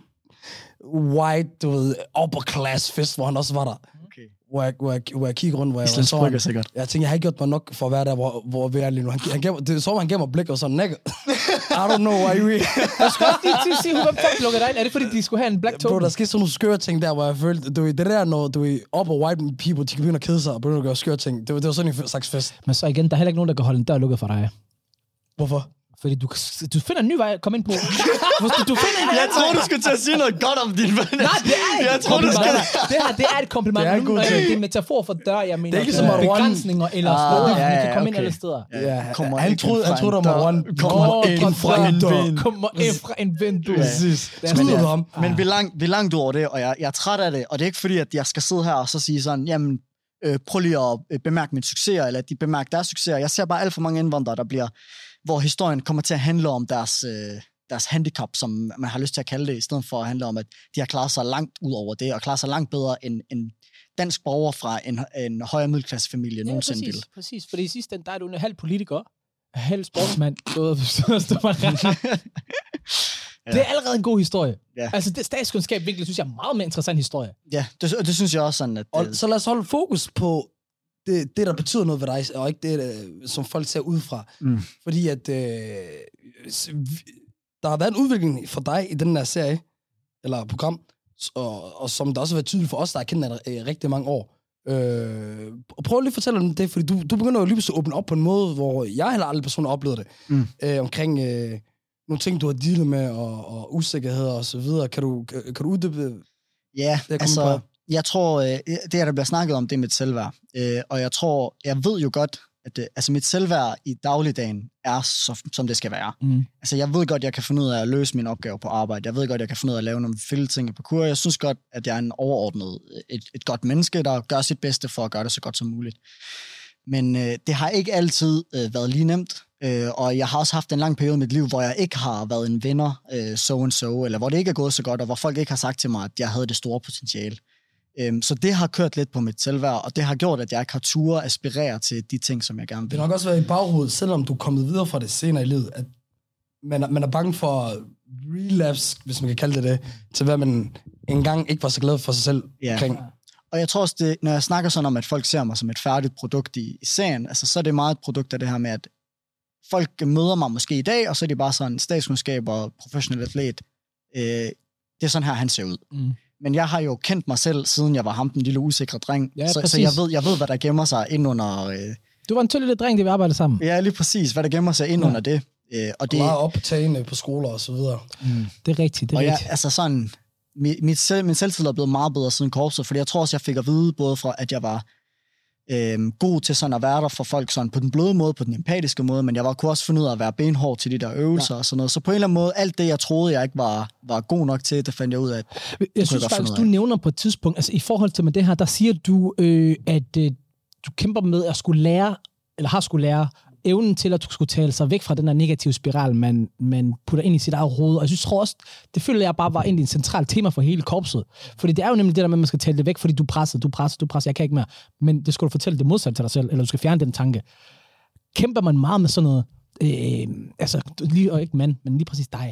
B: white, du ved, upper class fest, hvor han også var der.
C: Okay.
B: Hvor jeg, hvor jeg, hvor jeg kiggede rundt, hvor jeg
C: Islands
B: var
C: Brygger
B: sådan.
C: sikkert.
B: Jeg tænkte, jeg har ikke gjort mig nok for at være der, hvor, hvor vi er lige nu. Han, han gav, det så var, han gav mig blik og sådan, nigga, I don't know why you here.
A: Jeg skulle også lige til at sige, hvem fuck lukker dig ind. Er det fordi, de skulle have en black token?
B: Bro, der skete sådan nogle skøre ting der, hvor jeg følte, du ved, det der, når du er upper white people, de kan begynde at kede sig og begynde at gøre skøre ting. Det var, det var sådan en slags fest.
A: Men så igen, der er heller ikke nogen, der kan holde en dør lukket for dig.
B: Hvorfor?
A: Fordi du, du finder en ny vej at komme ind på. Hvis du, du finder en
C: Jeg
A: anden
C: troede,
A: vej.
C: du skulle til at sige noget godt om din ven.
A: Nej, det er ikke
C: Jeg
A: et
C: troede, du
A: kompliment.
C: skulle...
A: Det her, det er et kompliment.
B: Det er en god ting.
A: Det er en metafor for dør, jeg mener.
B: Det er ikke
A: øh,
B: som Marwan.
A: begrænsninger eller
C: Ah,
A: steder,
C: ja,
A: man
C: ja,
A: kan komme ind
C: okay.
A: alle steder.
B: Ja,
C: Kommer
B: han
C: ikke
B: troede,
C: ind
B: han
C: fra
B: troede,
C: en
B: der var
C: dør.
B: one.
C: Kommer
A: Åh,
C: ind fra en
A: dør.
C: vind.
A: Kommer ind fra en vindue.
B: Præcis.
A: Det er
B: Skud
A: sådan,
B: ud ham.
C: Men vi er, langt, vi er langt ud over det, og jeg, jeg er træt af det. Og det er ikke fordi, at jeg skal sidde her og så sige sådan, jamen, øh, prøv lige at øh, bemærke mine succeser, eller at de bemærker deres succeser. Jeg ser bare alt for mange indvandrere, der bliver, hvor historien kommer til at handle om deres, øh, deres handicap, som man har lyst til at kalde det, i stedet for at handle om, at de har klaret sig langt ud over det, og klaret sig langt bedre end en dansk borger fra en, en højere middelklassefamilie
A: Ja,
C: nogensinde
A: præcis,
C: ville.
A: præcis. Fordi i sidste ende, der er du en halv politiker, halv sportsmand. Du ved, så står man der. Det er allerede en god historie.
C: Ja.
A: Altså, det statskundskab virkelig, synes jeg, er en meget mere interessant historie.
C: Ja, det, det synes jeg også sådan, at...
B: Og
C: Det,
B: så lad os holde fokus på det, det der betyder noget ved dig, og ikke det, øh, som folk ser udefra.
C: Mm.
B: Fordi at øh, s- vi- der har været en udvikling for dig i den der serie, eller program, s- og, og som der også har været tydeligt for os, der har kendt dig øh, rigtig mange år. Øh, prøv lige at fortælle om det, fordi du, du begynder jo lige pludselig at åbne op på en måde, hvor jeg heller aldrig personligt oplevede det.
C: Mm.
B: Øh, omkring øh, nogle ting, du har dealet med, og, og usikkerheder og så videre. Kan du, kan, kan du uddybe?
C: ja,
B: det
C: altså, jeg tror, øh, det her, der bliver snakket om, det er mit selvværd. Øh, og jeg tror, jeg ved jo godt, at det, altså mit selvværd i dagligdagen er, så, som det skal være.
A: Mm.
C: Altså, jeg ved godt, jeg kan finde ud af at løse mine opgaver på arbejde. Jeg ved godt, jeg kan finde ud af at lave nogle fælde ting på kur. Jeg synes godt, at jeg er en overordnet, et, et godt menneske, der gør sit bedste for at gøre det så godt som muligt. Men øh, det har ikke altid øh, været lige nemt. Øh, og jeg har også haft en lang periode i mit liv, hvor jeg ikke har været en vinder, øh, so and so, eller hvor det ikke er gået så godt, og hvor folk ikke har sagt til mig, at jeg havde det store potentiale. Øh, så det har kørt lidt på mit selvværd, og det har gjort, at jeg ikke har ture aspirere til de ting, som jeg gerne
B: Det
C: vil.
B: har nok også været i baghovedet, selvom du er kommet videre fra det senere i livet, at man er, man er bange for relapse, hvis man kan kalde det det, til hvad man engang ikke var så glad for sig selv
C: Ja.
B: omkring.
C: Og jeg tror også, det, når jeg snakker sådan om, at folk ser mig som et færdigt produkt i, i serien, altså så er det meget et produkt af det her med, at folk møder mig måske i dag, og så er de bare sådan statskundskab og professionel atlet. Øh, det er sådan her, han ser ud.
A: Mm.
C: Men jeg har jo kendt mig selv, siden jeg var ham, den lille usikre dreng.
A: Ja,
C: så, så
A: præcis.
C: jeg ved, jeg ved, hvad der gemmer sig ind under... Øh,
A: Du var en tyld lille dreng, det vi arbejdede sammen.
C: ja, lige præcis, hvad der gemmer sig ind
A: Ja.
C: under det. Øh, og det
B: Meget op på tagene på skoler og så videre.
A: Mm. Det er rigtigt, det er
C: og jeg,
A: rigtigt.
C: altså sådan... mit, mit selv, min selvtillid er blevet meget bedre siden korpset, fordi jeg tror også, jeg fik at vide, både fra, at jeg var øh, god til sådan at være der for folk sådan på den bløde måde, på den empatiske måde, men jeg var, kunne også finde ud af at være benhård til de der øvelser ja. og sådan noget. Så på en eller anden måde, alt det, jeg troede, jeg ikke var, var god nok til, det fandt jeg ud af.
A: Jeg, jeg synes faktisk, du nævner på et tidspunkt, altså i forhold til med det her, der siger du, øh, at øh, du kæmper med at skulle lære, eller har skulle lære, evnen til, at du skulle tale sig væk fra den der negative spiral, man, man putter ind i sit eget hoved. Og jeg synes tror også, det føler jeg bare var egentlig en central tema for hele korpset. Fordi det er jo nemlig det der med, at man skal tale det væk, fordi du presser, du presser, du presser, jeg kan ikke mere. Men det skal du fortælle det modsatte til dig selv, eller du skal fjerne den tanke. Kæmper man meget med sådan noget, øh, altså lige og ikke mand, men lige præcis dig.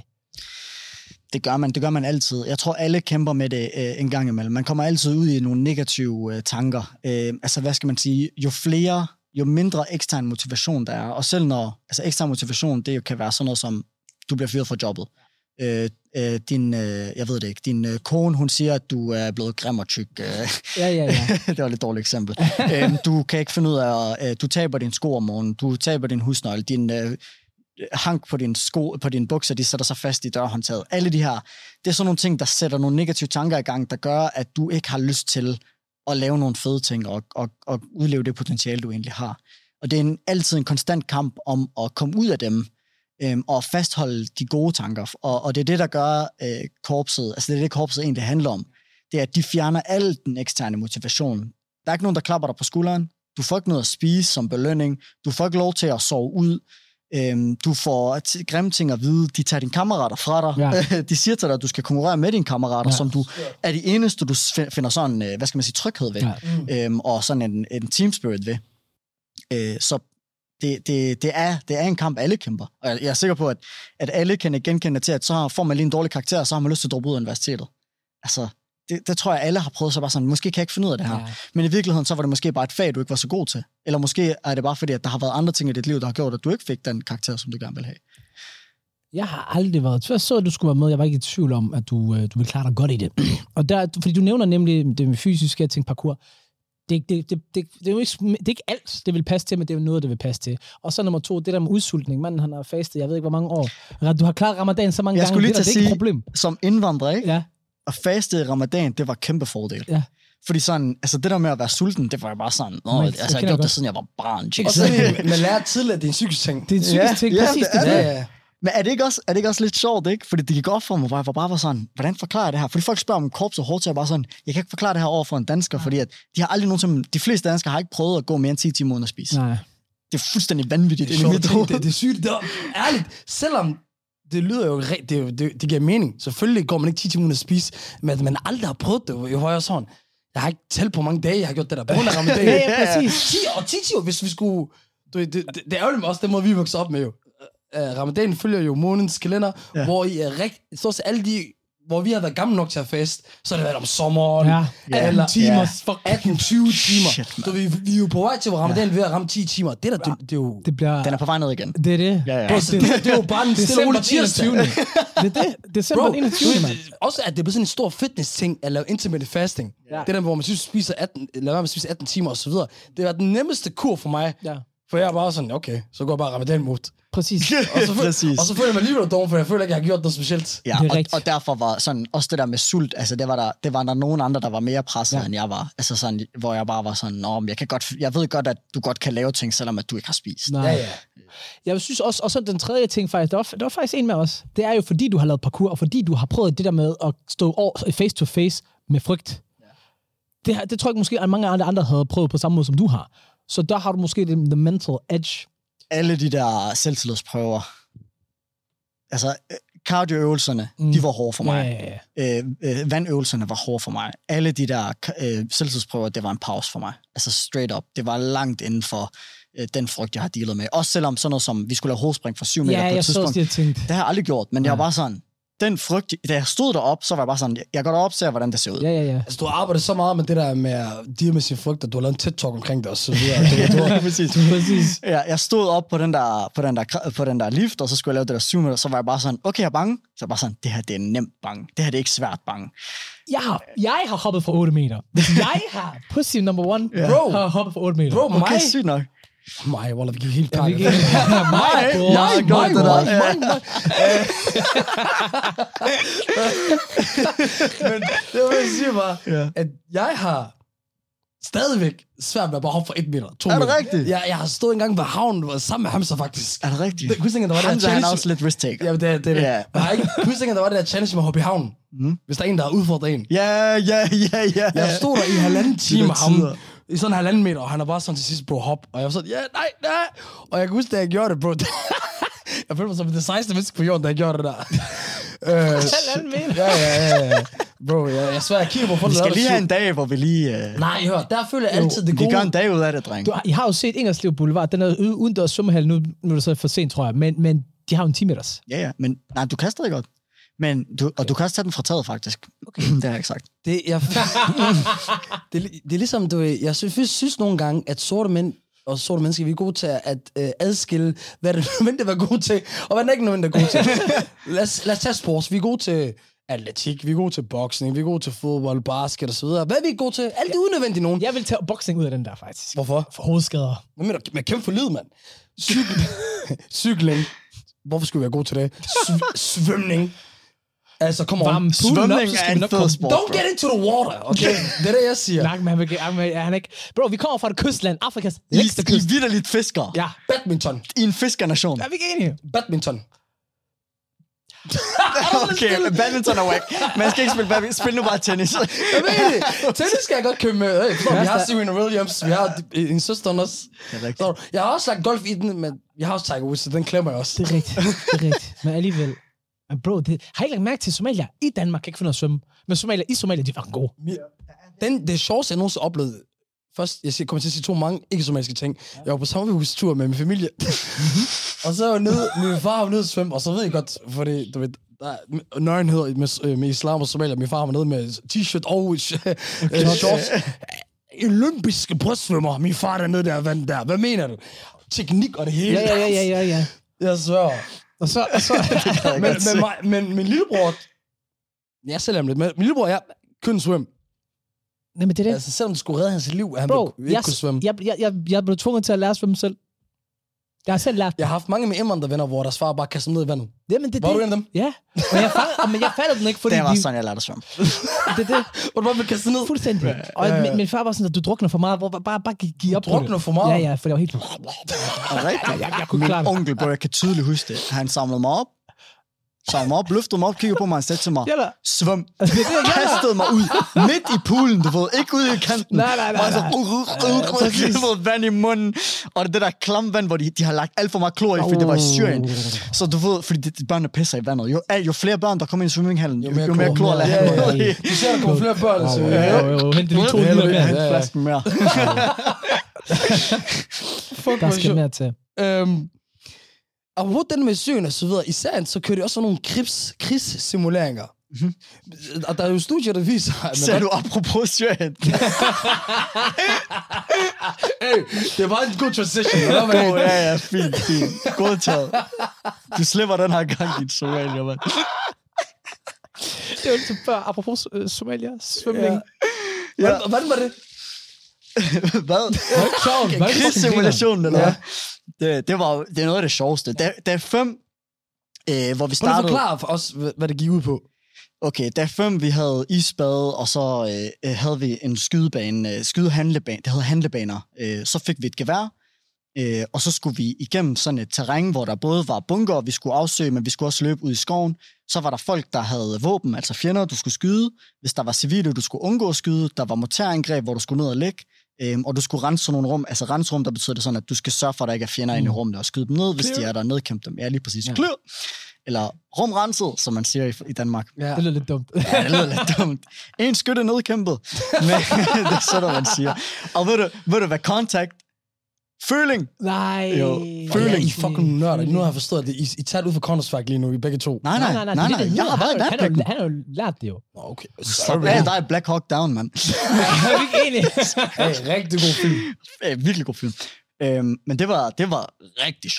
C: Det gør man, det gør man altid. Jeg tror, alle kæmper med det øh, en gang imellem. Man kommer altid ud i nogle negative øh, tanker. Øh, altså, hvad skal man sige? Jo flere jo mindre ekstern motivation der er. Og selv når, altså ekstern motivation, det jo kan være sådan noget som, du bliver fyret fra jobbet. Øh, øh, din, øh, jeg ved det ikke, din øh, kone, hun siger, at du er blevet grim og tyk. Øh.
A: Ja, ja, ja.
C: Det var et lidt dårligt eksempel. øh, du kan ikke finde ud af, øh, du taber din sko om morgenen, du taber din husnøgle, din øh, hank på din sko, på dine bukser, de sætter sig fast i dørhåndtaget. Alle de her, det er sådan nogle ting, der sætter nogle negative tanker i gang, der gør, at du ikke har lyst til at lave nogle fede ting og, og, og udleve det potentiale, du egentlig har. Og det er en, altid en konstant kamp om at komme ud af dem øhm, og fastholde de gode tanker. Og, og det er det, der gør øh, korpset, altså det er det, korpset egentlig handler om. Det er, at de fjerner al den eksterne motivation. Der er ikke nogen, der klapper dig på skulderen. Du får ikke noget at spise som belønning. Du får ikke lov til at sove ud. Øhm, du får t- grimme ting at vide. De tager dine kammerater fra dig. Ja. De siger til dig, at du skal konkurrere med dine kammerater, ja. som du er de eneste, du finder sådan, hvad skal man sige, tryghed ved. Ja. Øhm, og sådan en, en team spirit ved. Øh, så det, det, det, er, det er en kamp, alle kæmper. Og jeg, jeg er sikker på, at, at alle kan genkende til, at så får man lige en dårlig karakter, og så har man lyst til at droppe ud af universitetet. Altså, det, det tror jeg, alle har prøvet sig bare sådan, måske kan jeg ikke finde ud af det her. Ja. Men i virkeligheden, så var det måske bare et fag, du ikke var så god til. Eller måske er det bare fordi, at der har været andre ting i dit liv, der har gjort, at du ikke fik den karakter, som du gerne vil have.
A: Jeg har aldrig været... Jeg så, at du skulle være med. Jeg var ikke i tvivl om, at du, du ville klare dig godt i det. Og der, fordi du nævner nemlig det med fysiske, jeg tænker parkour. Det, det, det, det, det, er jo ikke, det er ikke alt, det vil passe til, men det er jo noget, det vil passe til. Og så nummer to, det der med udsultning. Manden, han har fastet, jeg ved ikke, hvor mange år. Du har klaret ramadan så mange
C: jeg
A: gange,
C: det,
A: det, det er ikke et problem.
C: Som indvandrer, ikke?
A: Ja.
C: At faste i ramadan, det var kæmpe fordel.
A: Ja.
C: Fordi sådan, altså det der med at være sulten, det var jo bare sådan, nå,
A: Men,
C: altså jeg har gjort det, siden jeg var barn.
B: Og så man lærer tidligere, at det er en psykisk ting.
A: Det er en psykisk
C: ja,
A: ting,
C: ja,
A: præcis.
C: det,
A: det,
C: det,
A: det.
C: ja, ja. Men er det, ikke også, er det ikke også lidt sjovt, ikke? Fordi det gik op for mig, hvor jeg var bare var sådan, hvordan forklarer jeg det her? Fordi folk spørger om korps og hårdt, så jeg bare sådan, jeg kan ikke forklare det her over for en dansker, ja. fordi at de har aldrig nogensinde, de fleste danskere har ikke prøvet at gå mere end ti timer uden at spise.
A: Nej.
C: Det er fuldstændig vanvittigt.
B: Det er, sjovt, det, det, det er sygt. Det er, ærligt, selvom det lyder jo, det, det, det, det giver mening. Selvfølgelig går man ikke ti timer uden at spise, men man aldrig har prøvet det. Jeg var jo sådan, jeg har ikke talt på mange dage, jeg har gjort det der på grund af ramadan.
A: Ja, ja, præcis.
B: ti og ti timer, hvis vi skulle... Det, det, det er jo også den måde, vi voksede op med jo. Uh, Ramadan følger jo månedens kalender, ja. hvor I er rigt, så også alle de, hvor vi har været gamle nok til at fast, så har det været om sommeren,
A: ja.
B: eller
A: atten timer, fuck.
B: atten til tyve timer. Shit, så vi, vi er jo på vej til, hvor Ramadan ja. ved at ramme ti timer. Det der, det, det er jo...
A: Det bliver...
C: Den er på vej ned igen.
A: Det er det.
C: Ja, ja.
B: Det, det, det, det er jo bare en stille rolig tirsdag.
A: Det er det. Det er simpelthen enogtyvende, mand.
B: Også at det bliver sådan en stor fitness-ting at lave intermittent fasting. Ja. Det der, hvor man synes, spiser atten, lad være med at spise atten timer og så videre. Det var den nemmeste kur for mig. Ja. For jeg er bare sådan, okay, så går jeg bare Ramadan-mod.
A: Præcis.
B: og, så Præcis. og så føler jeg mig alligevel dårlig, for jeg føler ikke, jeg har gjort noget specielt.
C: Ja, og, og derfor var sådan, også det der med sult, altså det var der, det var der nogen andre, der var mere presset, ja. end jeg var. Altså sådan, hvor jeg bare var sådan, nå, jeg, kan godt, jeg ved godt, at du godt kan lave ting, selvom at du ikke har spist.
A: Nej. Ja, ja. Jeg synes også, og så den tredje ting faktisk, det var, det var faktisk en med os. Det er jo fordi, du har lavet parkour, og fordi du har prøvet det der med at stå face to face med frygt. Ja. Det, det tror jeg måske, at mange andre, andre havde prøvet på samme måde, som du har. Så der har du måske the, the mental edge.
C: Alle de der selvtillidsprøver, altså cardioøvelserne, mm. de var hårde for mig.
A: Ja, ja, ja.
C: Øh, øh, vandøvelserne var hårde for mig. Alle de der øh, selvtillidsprøver, det var en pause for mig. Altså straight up. Det var langt inden for øh, den frygt, jeg har dealet med. Også selvom sådan noget som, vi skulle lave hovedspring fra syv meter
A: ja,
C: på et tidspunkt.
A: Det
C: har jeg aldrig gjort, men ja. jeg var bare sådan, den frygt, da jeg stod derop, så var jeg bare sådan, jeg går derop og ser, hvordan det ser ud.
A: Ja, ja, ja.
B: Altså, du har arbejdet så meget med det der med at deal med sin frygt, at du har lavet en TED-talk omkring det og så videre. Du, du, du,
C: præcis. præcis. Ja, jeg stod op på den, der, på, den der, på den der lift, og så skulle jeg lave det der syv minutter, så var jeg bare sådan, okay, jeg er bange. Så jeg bare sådan, det her, det er nemt bange. Det her, det er ikke svært bange.
A: Jeg har, jeg har hoppet for otte meter. Jeg har, pussy number one,
C: yeah.
A: bro, har hoppet for otte meter.
B: Bro,
C: okay, sygt nok.
B: Mig, Wallah, vi gik helt
A: Ja,
B: klart.
A: vi gik- Mig, bro.
C: Jeg har gjort det der.
B: mig, mig. Men det var, jeg siger bare,
C: Ja.
B: at jeg har stadigvæk svært ved at bare hoppe fra et meter, to
C: Er det
B: meter.
C: rigtigt?
B: Jeg, jeg har stået engang ved havnen, hvor- sammen med Hamza faktisk.
C: Er det rigtigt?
B: Det, husk ikke, der var det
C: Han,
B: der
C: han er
B: challenge.
C: også lidt risk-taker.
B: Ja, det er det. Er det.
C: Ja.
B: Jeg har ikke, husk ikke, der var det der challenge med at hoppe i havnen.
C: Mm.
B: Hvis der er en, der har udfordret en.
C: Ja, ja, ja, ja.
B: Jeg stod der i halvanden time
C: der
B: med ham.
C: tider.
B: I sådan en halvanden meter, og han er bare sådan til sidst, bro, hop. Og jeg var sådan, ja, nej, nej. Og jeg kan huske, da jeg gjorde det, bro. Jeg følte mig som det sejeste menneske på jorden, da jeg gjorde det der. øh,
A: Halvanden meter.
B: Ja, ja, ja, ja. Bro, jeg, jeg svær, jeg kigger på folk,
C: Vi
B: der
C: skal
B: laver
C: lige
B: det
C: have
B: sygt.
C: en dag, hvor vi lige... Uh,
B: Nej, hør, der føler jeg altid det
C: vi
B: gode.
C: gør en dag ud af det, dreng.
A: Du, har- I har jo set Ingerslev Boulevard, den er ude- udendørs svømmehal, nu, nu er det så for sent, tror jeg, men, men de har jo en ti meters.
C: Ja, ja, men nej, du kaster det godt. Men du, og du kan også tage den fra taget, faktisk. Okay. Det har jeg ikke sagt.
B: Det, jeg, det, er li- det er ligesom, du ved, jeg synes, synes nogle gange, at sorte mænd og sorte mennesker, vi er gode til at øh, adskille, hvad det er nødvendigt at være gode til, og hvad det ikke er nødvendigt at være gode til. lad, os, lad os tage sports. Vi er gode til atletik, vi er gode til boksning, vi er gode til fodbold, basket og så videre. Hvad er vi gode til? Alt det unødvendigt nogen.
A: Jeg vil tage boksning ud af den der, faktisk.
B: Hvorfor?
A: For hovedskader.
B: Hvad mener du? Med kæmpe for lyd, mand. Cykel. Cykling. Hvorfor skulle vi være gode til det? Sv- svømning. Altså, kom on.
A: Varme poolen
C: Svømning
A: op, så skal
C: er
A: vi
C: en
A: nok
C: fed
A: komme-
C: sport,
B: Don't
C: bro.
B: get into the water, okay? Det er det, jeg siger.
A: Nej, men han, vil, han, vil, han ikke... Bro, vi kommer fra det kystland, Afrikas
C: I,
A: længste kyst.
C: I vitterligt fisker.
A: Ja,
B: Badminton.
C: I en fiskernation.
A: er vi ikke enige?
B: Badminton.
C: Okay, men badminton er whack. Man skal ikke spille badminton. Spil nu bare tennis.
B: Jeg ved det. Tennis skal jeg godt købe med. Hey, forstår, vi
A: Ja,
B: har
A: så-
B: Serena Williams, vi har en søster også.
C: Det er rigtigt.
B: Så, jeg har også lagt golf i den, men jeg har også Tiger Woods, så den klemmer jeg også.
A: Det er rigtigt, det er rigtigt. Men alligevel... Men bro, det, har I ikke lagt mærke til, Somalia i Danmark kan ikke finde ud af at svømme? Men Somalia i Somalia, de er fucking gode.
B: Den, det sjoveste, jeg nogensinde oplevede, først, jeg siger- kommer til at sige to mange ikke-somaliske ting. Jeg var på sommerhustur med min familie, og så var jeg nede, min far var nede at svømme, og så ved jeg godt, fordi, du ved, der er nøgenhed med, med islam og Somalia. Min far var nede med t-shirt og okay. shorts. Olympiske brystsvømmer. Min far der nede der vand der. Hvad mener du? Teknik og det hele.
A: Ja, ja, ja, ja, ja.
B: Jeg svær.
A: Og så... Og så
C: jeg
B: Men,
C: godt se.
B: men, mig- men min lillebror, jeg selv om lidt, men min lillebror, jeg kunne svømme.
A: nej, men det er det.
B: Altså, selvom det skulle redde hans liv, at han
A: Bro,
B: ville ikke
A: jeg,
B: kunne svømme.
A: jeg, jeg, jeg, jeg blev tvunget til at lære at svømme selv. Jeg har selv lært.
B: Jeg har haft mange med indvandrervenner, hvor deres far bare kaster dem ned i vandet.
A: Jamen, det,
B: Var
A: det,
B: du en af dem?
A: Ja, men jeg, fang, men jeg fattede den ikke, fordi
C: Det var
A: de,
C: sådan, jeg lærte at svømme.
A: det, det,
B: Hvor du bare vil kaste ned?
A: fuldstændig. Og
B: ja, ja.
A: min, min far var sådan, at du drukner for meget. Hvor, bare, bare, bare gi- giv op på det.
B: Drukner for meget?
A: Ja, ja, for det var helt...
C: Er det rigtigt?
A: Jeg, jeg, jeg kunne
C: Min
A: klare det.
C: onkel, bro, jeg kan tydeligt huske det. Han samlede mig op, samlede mig op, løftede mig op, kiggede på mig og sagde til mig,
A: Jalla.
C: svøm.
A: Altså, det er det, jeg gør.
C: Kastede mig ud, midt i poolen, du ved, ikke ude i kanten.
A: Nej, nej, nej,
C: Bare så,
A: nej.
C: uh, uh, uh, uh, du ved, vand i munden. Og det der klamme vand, hvor de, de har lagt alt for meget klor i, fordi det var i Syrien. Så du ved, fordi de, de børnene pisser i vandet. Jo, jo flere børn, der kommer ind i svømmehallen, jo, jo mere klor lader
B: Ja,
C: han
B: ja,
C: ud
B: ja.
C: i.
B: Du ser, der kommer flere børn, så...
A: Jo, jo, jo, hent lige to liter mere.
C: Hent flasken mere.
B: Fuck,
A: Der
B: hvor
A: skal
B: sjovt.
A: mere til.
B: Øhm, og hvor den med Syrien og så videre, især så kører de også sådan nogle krigs, krigssimuleringer. Mm-hmm. Og der er jo studier, der viser... At
C: Ser du apropos Syrien?
B: Hey, det var en god transition. Eller
C: Åh,
B: hvad?
C: ja, ja, fint, fint. Godtaget. Du slipper den her gang, dit Somalia, mand.
A: Det var ligesom før, apropos uh, Somalia, svømning.
B: Ja. Hvordan, hvordan var det?
C: Hvad?
A: Sjovt, hvad er det fucking
C: Krigssimulationen, eller
B: Ja.
C: hvad? Det, det, var, jo- det er noget af det sjoveste. Der, der er fem, øh, hvor vi
B: Prøv at
C: startede...
B: forklare for os, hvad hvad det gik ud på.
C: Okay, der er fem, vi havde isbade, og så øh, øh, havde vi en skydebane, øh, skydehandlebane, det hedder handlebaner. Øh, så fik vi et gevær, øh, og så skulle vi igennem sådan et terræn, hvor der både var bunker, vi skulle afsøge, men vi skulle også løbe ud i skoven. Så var der folk, der havde våben, altså fjender, du skulle skyde. Hvis der var civile, du skulle undgå at skyde. Der var morterangreb, hvor du skulle ned og ligge. Øhm, og du skulle rense sådan nogle rum. Altså renserum, der betyder det sådan, at du skal sørge for, at der ikke er fjender mm. inde i rummet, og skyde dem ned, hvis
A: Clear.
C: de er der, nedkæmpe dem. Ja, lige præcis.
A: Ja.
C: Clear. Eller rumrenset, som man siger i, i Danmark.
B: Ja.
A: Det lyder lidt dumt.
C: Ja, det lyder lidt dumt. En skytte nedkæmpet. Men det er sådan, man siger. Og ved du, ved du hvad contact? Føling.
A: Nej.
C: Jo.
B: Føling. Ja, I fucking nørder. Nu har jeg forstået det. I, I tager det ud fra Counter-Strike lige nu, I begge to.
C: Nej, nej, nej, nej.
A: det er det, det
C: Jeg har
A: hedder.
C: været i
A: Han har jo-
C: værnepligten.
A: Han har jo lært det jo.
B: Nå, okay.
C: Stop. Ja, der er Black Hawk Down, mand.
A: Er vi ikke enige?
B: Hey, rigtig god film.
C: Øh, virkelig god film. Øhm, men det var, det var rigtig sjovt.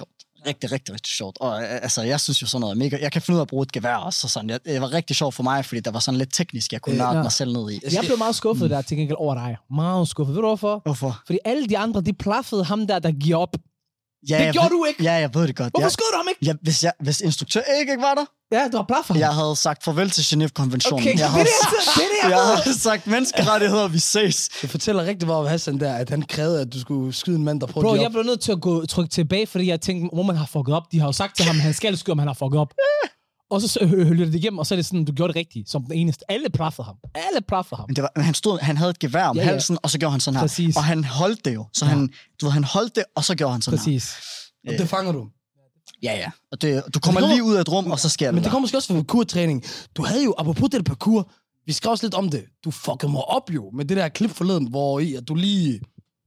C: rigtig, rigtig, rigtig sjovt. Og øh, altså, jeg synes jo sådan noget mega... Jeg kan finde ud af at bruge et gevær også, og sådan. Jeg, det var rigtig sjovt for mig, fordi der var sådan lidt teknisk, jeg kunne nørde
A: ja.
C: mig selv ned i.
A: Jeg blev meget skuffet der til gengæld over dig. Meget skuffet. Ved du hvorfor?
C: Hvorfor?
A: Fordi alle de andre, de plaffede ham der, der giver op.
C: Ja,
A: det gjorde
C: ved,
A: du ikke.
C: Ja, jeg ved det godt.
A: Hvorfor
C: jeg,
A: skød du ham ikke?
C: Ja, hvis, jeg, hvis instruktør ikke var der,
A: ja, du har plaffet ham.
C: jeg havde sagt farvel til Genève-konventionen.
A: Okay,
C: jeg
A: det er det, det, er det,
C: jeg havde sagt menneskerettigheder, vi ses.
B: Det fortæller rigtig meget om Hassan der, at han krævede, at du skulle skyde en mand, der prøvede
A: Bro,
B: at
A: jeg blev nødt til at gå trykke tilbage, fordi jeg tænkte, hvor man har fucket op. De har jo sagt til ham, at han skal skyde, om han har fucket op. Og så hørte det igennem, og så er det sådan, du gjorde det rigtigt, som den eneste. Alle plaffede ham. Alle plaffede ham.
C: Men det var, han stod, han havde et gevær om
A: ja, ja.
C: halsen, og så gjorde han sådan her.
A: Præcis.
C: Og han holdt det jo. Så
A: ja.
C: han, du ved, han holdt det, og så gjorde han sådan
A: Præcis.
C: her.
B: Og det fanger du.
C: Ja, ja. Og det, du kommer
B: kommer,
C: lige ud af et rum, og så sker det
B: Men det
C: der.
B: kommer måske også fra parkour-træning. Du havde jo, apropos det der parkour, vi skrev også lidt om det. Du fuckede mig op jo, med det der klip forleden, hvor i, at du lige...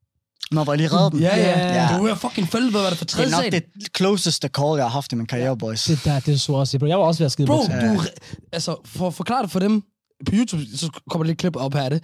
C: Nå, hvor jeg lige redde den.
B: Ja, ja.
C: Ja.
B: Du er fucking følge, hvad var det for
C: Det
B: tredje
C: er nok
B: sal?
C: det closeste call, jeg har haft i min karriere, boys.
A: Det der, det så også. Bro, jeg var også ved at skide
B: Bro,
A: på det.
B: du... Altså, for at forklare det for dem på YouTube, så kommer der lidt klip op her af det.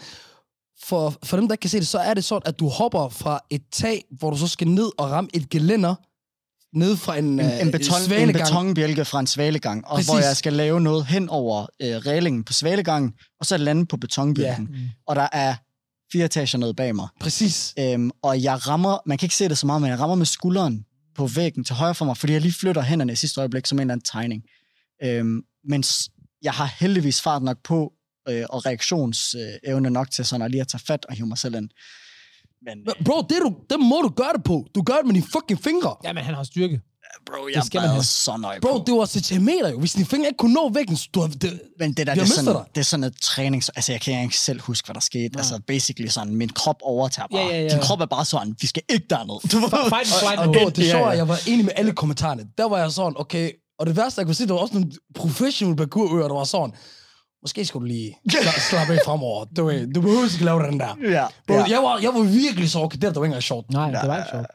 B: For, for dem, der ikke kan se det, så er det sådan, at du hopper fra et tag, hvor du så skal ned og ramme et gelænder, ned fra en,
C: En, en, beton, en
B: svalegang.
C: betonbjælke fra en svalegang, og
B: Præcis.
C: hvor jeg skal lave noget hen over øh, reglingen på svalegangen, og så lande på betonbjælken.
A: Ja.
C: Mm. Og der er fire etager nede bag mig.
B: Præcis.
C: Øhm, og jeg rammer, man kan ikke se det så meget, men jeg rammer med skulderen på væggen til højre for mig, fordi jeg lige flytter hænderne i sidste øjeblik som en eller anden tegning. Øhm, men jeg har heldigvis fart nok på, øh, og reaktionsevne nok til sådan at lige at tage fat og hive mig selv ind. Men,
B: Bro, det, du, det må du gøre det på. Du gør det med dine fucking fingre.
A: Ja, men han har styrke.
C: bro, jeg
A: skal man
C: er
A: have.
C: så nøje
B: Bro,
C: på.
B: det var centimeter jo. Hvis dine fingre ikke kunne nå væggen, så du har... Det,
C: Men det der,
B: Jeg
C: det er,
B: mister
C: sådan,
B: dig.
C: det er sådan et træning, altså jeg kan ikke selv huske, hvad der skete.
A: Nej.
C: Altså basically sådan, min krop overtager bare.
A: Ja, ja, ja.
C: Din krop er bare sådan, vi skal ikke derned. Du ved?
A: Fight and flight
B: og
A: mode.
B: bro, det
C: Ja,
B: sjove er,
C: ja.
B: at jeg var enig med alle kommentarerne. Der var jeg sådan, okay... Og det værste, jeg kunne sige, der var også nogle professional parkourører, der var sådan... Måske skulle du lige sla- slappe af fremover. Du, ved, du behøver ikke lave den der.
C: Ja,
B: Bro,
C: ja.
B: jeg, var, jeg var virkelig så okay. Det der, der var ikke engang sjovt.
A: Nej, det var ikke sjovt.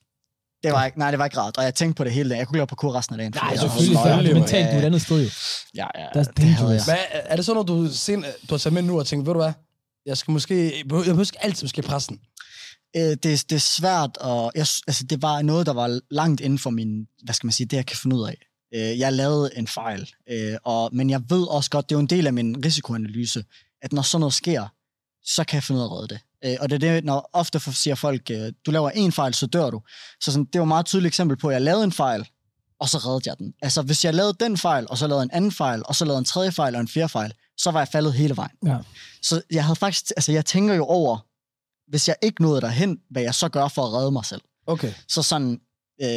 C: Det var ikke, nej, det var ikke rart. Og jeg tænkte på det hele dagen. Jeg kunne lave parkour resten af dagen.
A: Nej,
C: fordi jeg
A: selvfølgelig.
C: havde
A: For
C: så
A: du
C: meget-
A: mentalt, du er et andet sted jo.
C: Ja, ja,
A: That's
C: det havde jeg.
A: dangerous.
B: Men er, er det sådan, at du, sen, du har taget med nu og tænkt, ved du hvad? Jeg skal måske... Jeg behøver ikke altid måske presse den.
C: Øh, det, det er svært, og jeg, sy- altså, det var noget, der var langt inden for min, hvad skal man sige, det jeg kan finde ud af. Øh, jeg lavede en fejl, øh, og, men jeg ved også godt, det er jo en del af min risikoanalyse, at når sådan noget sker, så kan jeg finde ud af at redde det. Øh, og det er det, når ofte siger folk, øh, du laver en fejl, så dør du. Så sådan, det var et meget tydeligt eksempel på, at jeg lavede en fejl, og så reddede jeg den. Altså, hvis jeg lavede den fejl, og så lavede en anden fejl, og så lavede en tredje fejl og en fjerde fejl, så var jeg faldet hele vejen.
A: Ja.
C: Så jeg havde faktisk, altså jeg tænker jo over, hvis jeg ikke nåede derhen, hvad jeg så gør for at redde mig selv.
B: Okay.
C: Så sådan, øh,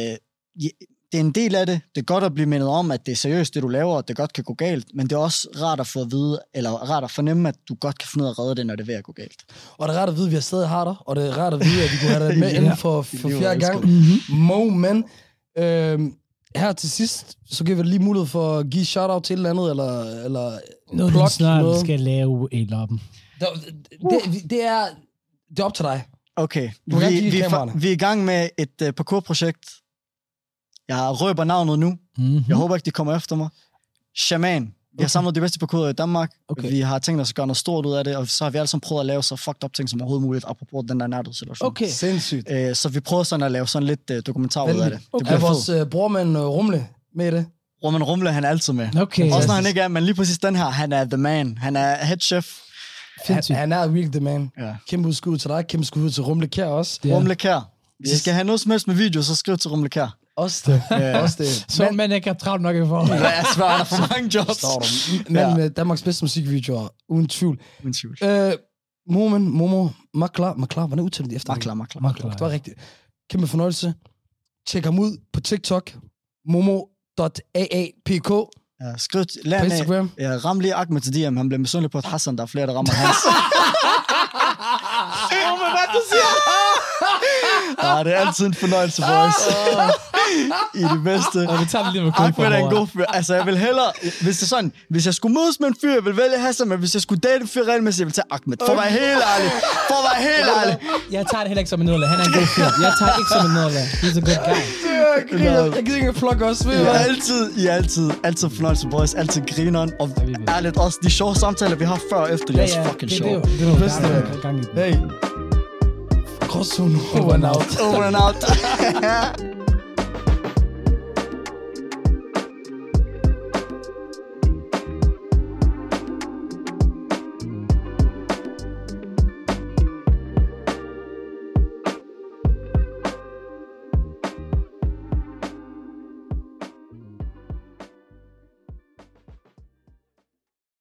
C: det er en del af det. Det er godt at blive mindet om, at det er seriøst, det du laver, og det godt kan gå galt, men det er også rart at få at vide, eller rart at fornemme, at du godt kan finde ud af at redde det, når det er ved at gå galt.
B: Og det er rart at vide, at vi har stadig har dig, og det er rart at vide, at vi kunne have dig med
C: Ja.
B: inden for, for
C: Det er jo
B: fjerde gang.
C: elsket.
B: Mo, men øhm, her til sidst, så giver vi dig lige mulighed for at give shout-out til et eller andet, eller, eller
A: Noget,
B: plug
A: du snart
B: noget.
A: skal lave et loppen.
B: Det, det, det, er, det er op til dig.
C: Okay,
B: Du kan
C: vi,
B: give
C: vi, er,
B: kameraerne.
C: for- vi er i gang med et uh, parkour-projekt. Jeg røber navnet nu.
A: Mm-hmm.
C: Jeg håber ikke, de kommer efter mig. Shaman. Vi har samlet de bedste parkour i Danmark.
A: Okay.
C: Vi har tænkt os at gøre noget stort ud af det, og så har vi alle sammen prøvet at lave så fucked up ting som overhovedet muligt, apropos den der nærdødssituation.
A: Okay.
B: Sindssygt.
C: Øh, så vi prøver sådan at lave sådan lidt uh, dokumentar ud af det.
B: Venligt.
C: Det
B: Er
C: bliver
B: vores
C: fedt.
B: uh, brormand uh, Rumle med i det?
C: Roman Rumle, han er altid med.
A: Okay.
C: Også når han ikke er, men lige præcis den her, han er the man. Han er head chef.
B: Han,
A: Sindssygt.
B: han er real the man.
C: Ja.
B: Kæmpe skud til dig, kæmpe skud til Rumle Kjær også.
A: Ja.
C: Rumle Kjær. Hvis
B: Yes.
C: I skal have noget som helst med video, så skriv til Rumle Kjær.
B: Også det.
C: Ja.
B: Også det.
A: Så
B: Men-
A: man ikke har travlt nok i forhold.
C: Jeg svarer der for mange jobs.
B: Står der. Men
C: Ja.
B: med Danmarks bedste musikvideoer, uden tvivl.
C: Uden tvivl.
B: Øh, Momen, Momo, Makla, Makla, hvordan udtaler de efter?
C: Makla, makla.
A: Makla.
B: Det var rigtigt. Kæmpe fornøjelse. Tjek ham ud på TikTok. momo punktum a a p k på
C: Ja, skriv til, lær med,
B: Instagram.
C: ja, ram lige Ahmed til D M. Han bliver misundelig på, at Hassan, der er flere, der rammer hans. Ja, det er altid en fornøjelse for os. I det bedste.
A: Og vi tager det lige med kun
C: Ahmed er en god fyr. Altså, jeg vil hellere... Hvis det er sådan, hvis jeg skulle mødes med en fyr, jeg vil vælge Hassan, men hvis jeg skulle date en fyr regelmæssigt, jeg vil tage Ahmed. For at være helt ærlig. For at være helt ærlig.
A: Jeg tager det heller ikke som en nederlag. Han er en god fyr. Jeg tager det ikke som en nederlag. He's a good guy.
B: Jeg griner. Jeg gider ikke at plukke os. Ved
C: I
B: du
C: er
B: hvad?
C: altid, I er altid, altid fornøjelse, boys. Altid grineren. Og
A: vi vil.
C: ærligt også, de sjove samtaler, vi har før og efter, de er også fucking
A: det,
C: sjove.
A: det, det, det, det,
B: Bedste.
A: det, det, gang i den.
B: Hey. Crosszone over and out.
C: Over and out.